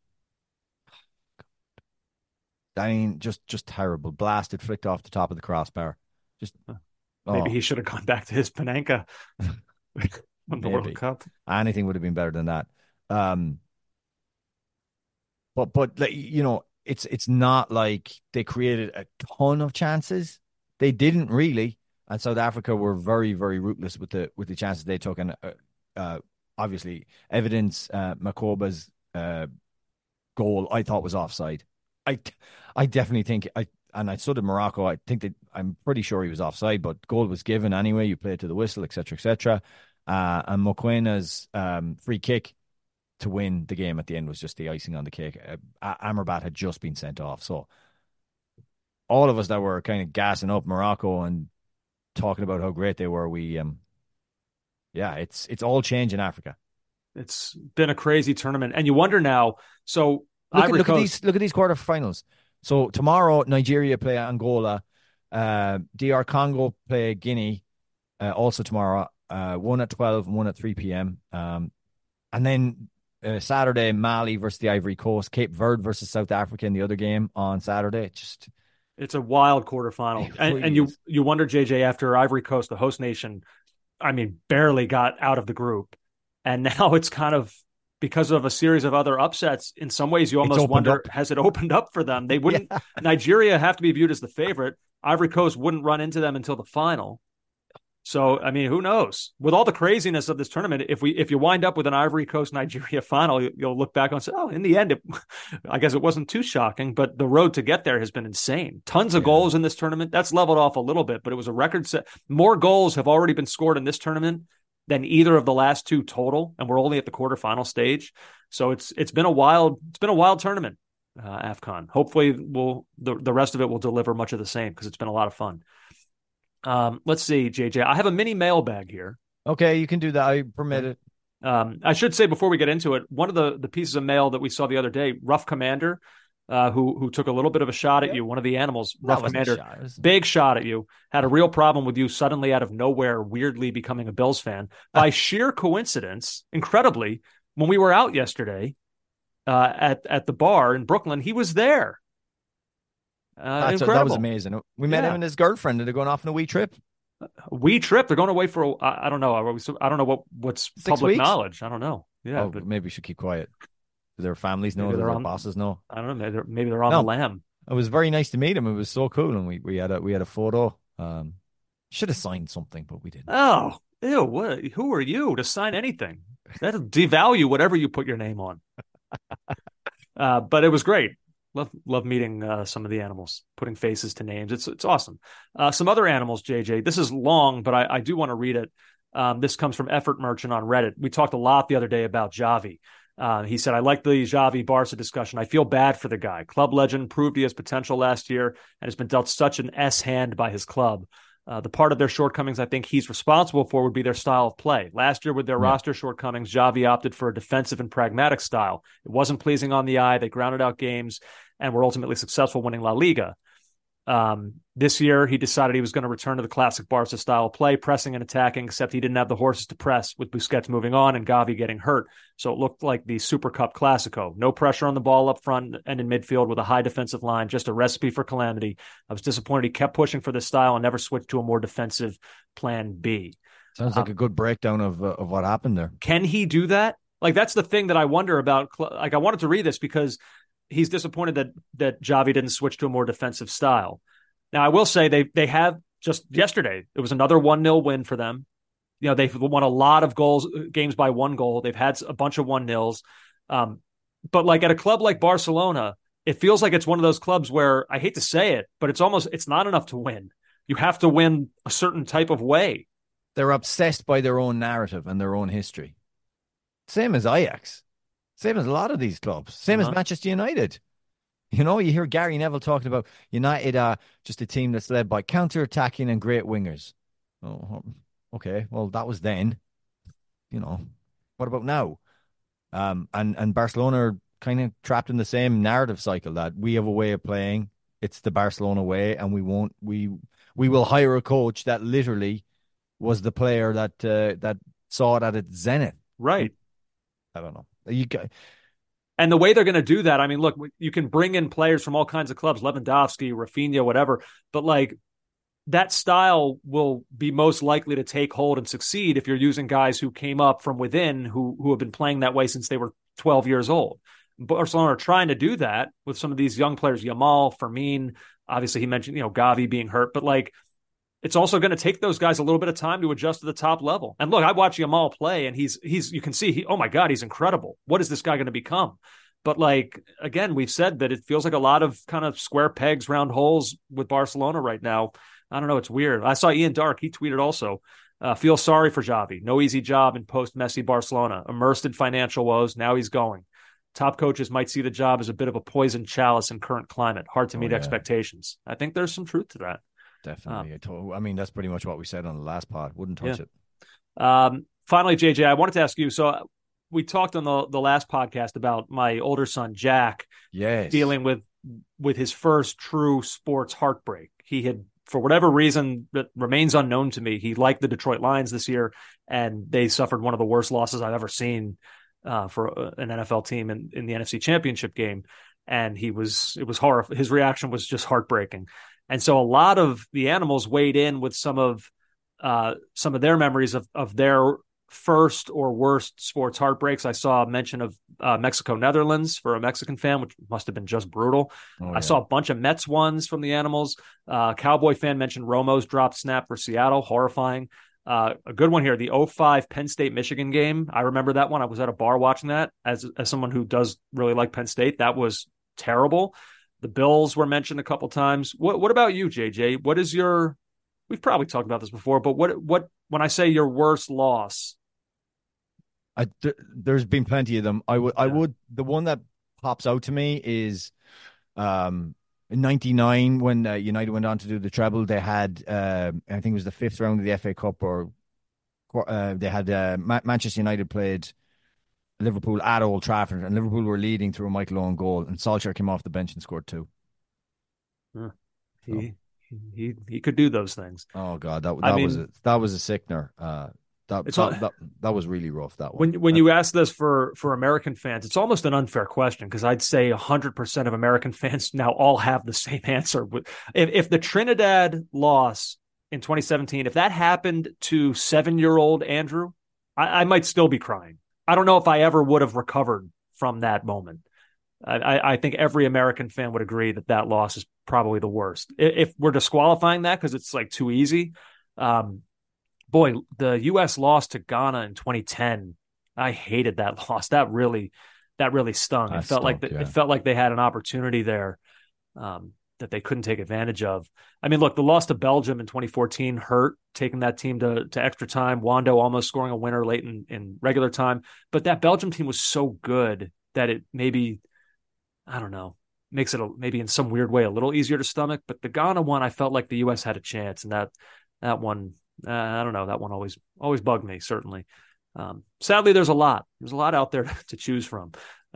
I mean, just just terrible. Blasted, flicked off the top of the crossbar. Just Maybe oh, he should have gone back to his Panenka from the Maybe. World Cup. anything would have been better than that. Um, but but like, you know, it's it's not like they created a ton of chances. They didn't really, and South Africa were very very ruthless with the with the chances they took. And uh, uh, obviously, evidence uh, Makoba's uh, goal I thought was offside. I I definitely think I and I so did Morocco. I think that I'm pretty sure he was offside, but goal was given anyway. You play it to the whistle, et cetera, et cetera. Uh, and Mokwena's um, free kick to win the game at the end was just the icing on the cake. Uh, Amrabat had just been sent off. So all of us that were kind of gassing up Morocco and talking about how great they were, we, um, yeah, it's it's all change in Africa. It's been a crazy tournament. And you wonder now, so Look, at, Ivory look at Coast, these look at these quarterfinals. So tomorrow, Nigeria play Angola. Uh, D R Congo play Guinea. Uh, also tomorrow, uh, one at twelve and one at three p.m. Um, and then uh, Saturday, Mali versus the Ivory Coast. Cape Verde versus South Africa in the other game on Saturday. It just it's a wild quarterfinal. It And, really and you, is. you wonder, J J, after Ivory Coast, the host nation, I mean, barely got out of the group. And now it's kind of, because of a series of other upsets, in some ways you almost opened wonder, up. has it opened up for them? They wouldn't, Nigeria have to be viewed as the favorite. Ivory Coast wouldn't run into them until the final. So, I mean, who knows? With all the craziness of this tournament, if we if you wind up with an Ivory Coast Nigeria final, you, you'll look back and say, "Oh, in the end, it, I guess it wasn't too shocking." But the road to get there has been insane. Tons of Yeah. goals in this tournament. That's leveled off a little bit, but it was a record set. More goals have already been scored in this tournament than either of the last two total, and we're only at the quarterfinal stage. So it's it's been a wild it's been a wild tournament, uh, AFCON. Hopefully, we'll the the rest of it will deliver much of the same because it's been a lot of fun. Um, let's see, J J. I have a mini mailbag here. Okay, you can do that. I permit it. Um, I should say before we get into it, one of the, the pieces of mail that we saw the other day, Rough Commander, uh, who who took a little bit of a shot at Yep. you, one of the animals, That Rough wasn't a Commander, shot. It was- big shot at you, had a real problem with you suddenly out of nowhere, weirdly becoming a Bills fan. By sheer coincidence, incredibly, when we were out yesterday uh, at, at the bar in Brooklyn, he was there. Uh, That's, incredible. that was amazing. We met Yeah. him and his girlfriend, and they're going off on a wee trip. We trip. They're going away for. A, I I don't know. Are we, I don't know what what's Six public weeks? knowledge. I don't know. Yeah, oh, but maybe we should keep quiet. Do their families know? Maybe Do they're their on- bosses know? I don't know. Maybe they're, maybe they're on No. the lam. It was very nice to meet him. It was so cool, and we, we had a we had a photo. Um, should have signed something, but we didn't. Oh, ew! What? Who are you to sign anything? That'll devalue whatever you put your name on. uh, but it was great. Love love meeting uh, some of the animals, putting faces to names. It's it's awesome. Uh, some other animals, J J. This is long, but I, I do want to read it. Um, this comes from Effort Merchant on Reddit. We talked a lot the other day about Javi. Uh, he said, I like the Javi Barca discussion. I feel bad for the guy. Club legend, proved he has potential last year and has been dealt such an S hand by his club. Uh, the part of their shortcomings I think he's responsible for would be their style of play. Last year with their Yeah. roster shortcomings, Javi opted for a defensive and pragmatic style. It wasn't pleasing on the eye. They grounded out games and were ultimately successful winning La Liga. Um, this year, he decided he was going to return to the classic Barca style of play, pressing and attacking, except he didn't have the horses to press with Busquets moving on and Gavi getting hurt. So it looked like the Super Cup Classico. No pressure on the ball up front and in midfield with a high defensive line, just a recipe for calamity. I was disappointed he kept pushing for this style and never switched to a more defensive plan B. Sounds like um, a good breakdown of uh, of what happened there. Can he do that? Like, that's the thing that I wonder about. Like, I wanted to read this because he's disappointed that that Xavi didn't switch to a more defensive style. Now, I will say they they have just yesterday, it was another one nil win for them. You know, they've won a lot of goals, games by one goal. They've had a bunch of one nils. Um, but like at a club like Barcelona, it feels like it's one of those clubs where, I hate to say it, but it's almost, it's not enough to win. You have to win a certain type of way. They're obsessed by their own narrative and their own history. Same as Ajax. Same as a lot of these clubs. Same uh-huh. as Manchester United. You know, you hear Gary Neville talking about United, uh, just a team that's led by counter-attacking and great wingers. Oh, okay. Well, that was then. You know, what about now? Um, and, and Barcelona are kind of trapped in the same narrative cycle that we have a way of playing. It's the Barcelona way, and we won't. We we will hire a coach that literally was the player that uh, that saw it at its zenith. Right. I don't know. You got. And the way they're going to do that, I mean, look, you can bring in players from all kinds of clubs, Lewandowski, Rafinha, whatever, but like that style will be most likely to take hold and succeed if you're using guys who came up from within, who who have been playing that way since they were twelve years old. Barcelona are trying to do that with some of these young players, Yamal, Fermin, obviously he mentioned, you know, Gavi being hurt, but like it's also going to take those guys a little bit of time to adjust to the top level. And look, I watch Yamal play and he's, he's, you can see, he, oh my God, he's incredible. What is this guy going to become? But like, again, we've said that it feels like a lot of kind of square pegs, round holes with Barcelona right now. I don't know. It's weird. I saw Ian Dark. He tweeted also, uh, feel sorry for Xavi. No easy job in post-Messi Barcelona. Immersed in financial woes. Now he's going. Top coaches might see the job as a bit of a poison chalice in current climate. Hard to meet oh, yeah. expectations. I think there's some truth to that. Definitely. Um, I mean, that's pretty much what we said on the last pod. Wouldn't touch yeah. it. Um, finally, J J, I wanted to ask you. So we talked on the, the last podcast about my older son, Jack, yes. dealing with with his first true sports heartbreak. He had, for whatever reason that remains unknown to me, he liked the Detroit Lions this year, and they suffered one of the worst losses I've ever seen uh, for an N F L team in, in the N F C Championship game. And he was, it was horrible. His reaction was just heartbreaking. And so a lot of the animals weighed in with some of uh, some of their memories of, of their first or worst sports heartbreaks. I saw a mention of uh, Mexico, Netherlands for a Mexican fan, which must have been just brutal. Oh, yeah. I saw a bunch of Mets ones from the animals. Uh, Cowboy fan mentioned Romo's dropped snap for Seattle, horrifying. Uh, a good one here, the oh five Penn State Michigan game. I remember that one. I was at a bar watching that as as someone who does really like Penn State. That was terrible. The Bills were mentioned a couple times. What What about you, J J? What is your? We've probably talked about this before, but what what when I say your worst loss? I, th- there's been plenty of them. I would yeah. I would the one that pops out to me is, um, in ninety-nine when uh, United went on to do the treble. They had uh, I think it was the fifth round of the F A Cup, or uh, they had uh, Ma- Manchester United played Liverpool at Old Trafford, and Liverpool were leading through a Michael Owen goal, and Solskjaer came off the bench and scored two. Huh. He, so. he he could do those things. Oh God, that that I was mean, a, that was a sickener. Uh, that, that, all, that that was really rough. That one. When when you ask this for for American fans, it's almost an unfair question because I'd say a hundred percent of American fans now all have the same answer. If if the Trinidad loss in twenty seventeen, if that happened to seven year old Andrew, I, I might still be crying. I don't know if I ever would have recovered from that moment. I, I think every American fan would agree that that loss is probably the worst. If we're disqualifying that because it's like too easy, um, boy, the U S lost to Ghana in twenty ten. I hated that loss. That really, that really stung. That it felt stunk, like the, yeah. it felt like they had an opportunity there um, that they couldn't take advantage of. I mean, look, the loss to Belgium in twenty fourteen hurt, taking that team to, to extra time. Wando almost scoring a winner late in, in regular time. But that Belgium team was so good that it maybe, I don't know, makes it a, maybe in some weird way a little easier to stomach. But the Ghana one, I felt like the U S had a chance. And that that one, uh, I don't know, that one always always bugged me, certainly. Um, sadly, there's a lot. There's a lot out there to choose from.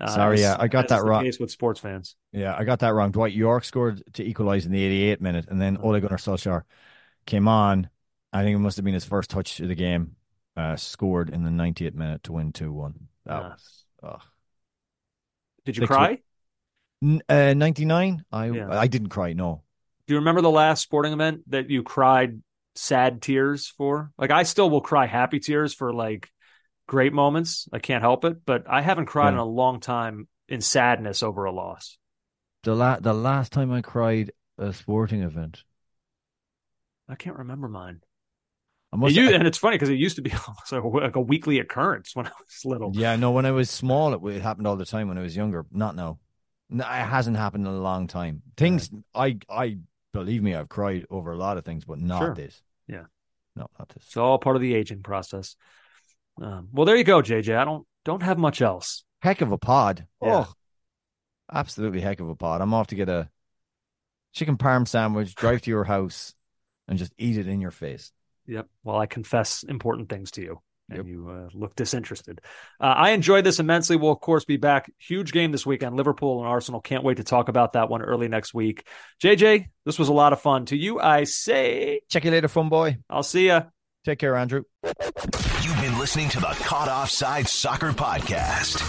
Uh, Sorry, yeah, I got as that is the wrong. case with sports fans. Yeah, I got that wrong. Dwight York scored to equalize in the eighty-eighth minute, and then Ole Gunnar Solskjaer came on. I think it must have been his first touch of the game. Uh, scored in the ninetieth minute to win two one. That Ah. was. Oh. Did you Six cry? N- Uh, ninety-nine. I Yeah. I didn't cry. No. Do you remember the last sporting event that you cried sad tears for? Like, I still will cry happy tears for like great moments. I can't help it, but I haven't cried Yeah. in a long time in sadness over a loss. The la- the last time I cried at a sporting event, I can't remember mine. I It must. used, I- and it's funny because it used to be almost like a, like a weekly occurrence when I was little. yeah, no. When I was small, it, it happened all the time. When I was younger, not now. No, it hasn't happened in a long time. Things. I I believe me, I've cried over a lot of things, but not Sure. this. Yeah. No, not this. It's all part of the aging process. Um, well, there you go, J J. I don't don't have much else. Heck of a pod. Yeah. Oh, absolutely heck of a pod. I'm off to get a chicken parm sandwich, drive to your house, and just eat it in your face. Yep. Well, I confess important things to you, and Yep. you uh, look disinterested. Uh, I enjoyed this immensely. We'll, of course, be back. Huge game this weekend. Liverpool and Arsenal. Can't wait to talk about that one early next week. J J, this was a lot of fun. To you, I say, Check you later, fun boy. I'll see ya. Take care, Andrew. You've been listening to the Caught Offside Soccer Podcast.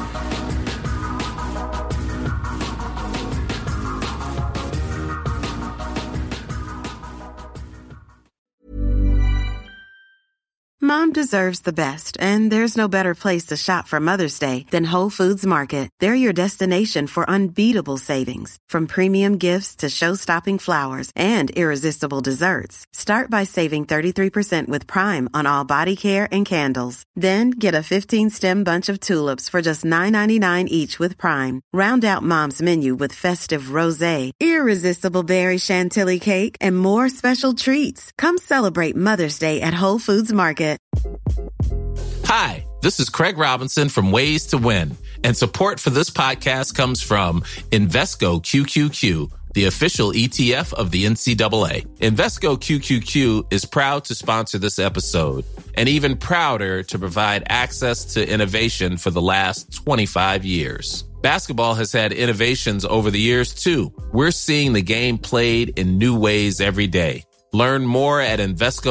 Mom deserves the best, and there's no better place to shop for Mother's Day than Whole Foods Market. They're your destination for unbeatable savings, from premium gifts to show-stopping flowers and irresistible desserts. Start by saving thirty-three percent with Prime on all body care and candles. Then get a fifteen-stem bunch of tulips for just nine ninety-nine each with Prime. Round out Mom's menu with festive rosé, irresistible berry chantilly cake, and more special treats. Come celebrate Mother's Day at Whole Foods Market. Hi, this is Craig Robinson from Ways to Win, and support for this podcast comes from Invesco Q Q Q, the official E T F of the N C double A. Invesco Q Q Q is proud to sponsor this episode, and even prouder to provide access to innovation for the last twenty-five years. Basketball has had innovations over the years, too. We're seeing the game played in new ways every day. Learn more at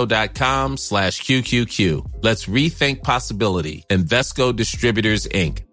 Invesco.com slash QQQ. Let's rethink possibility. Invesco Distributors, Incorporated.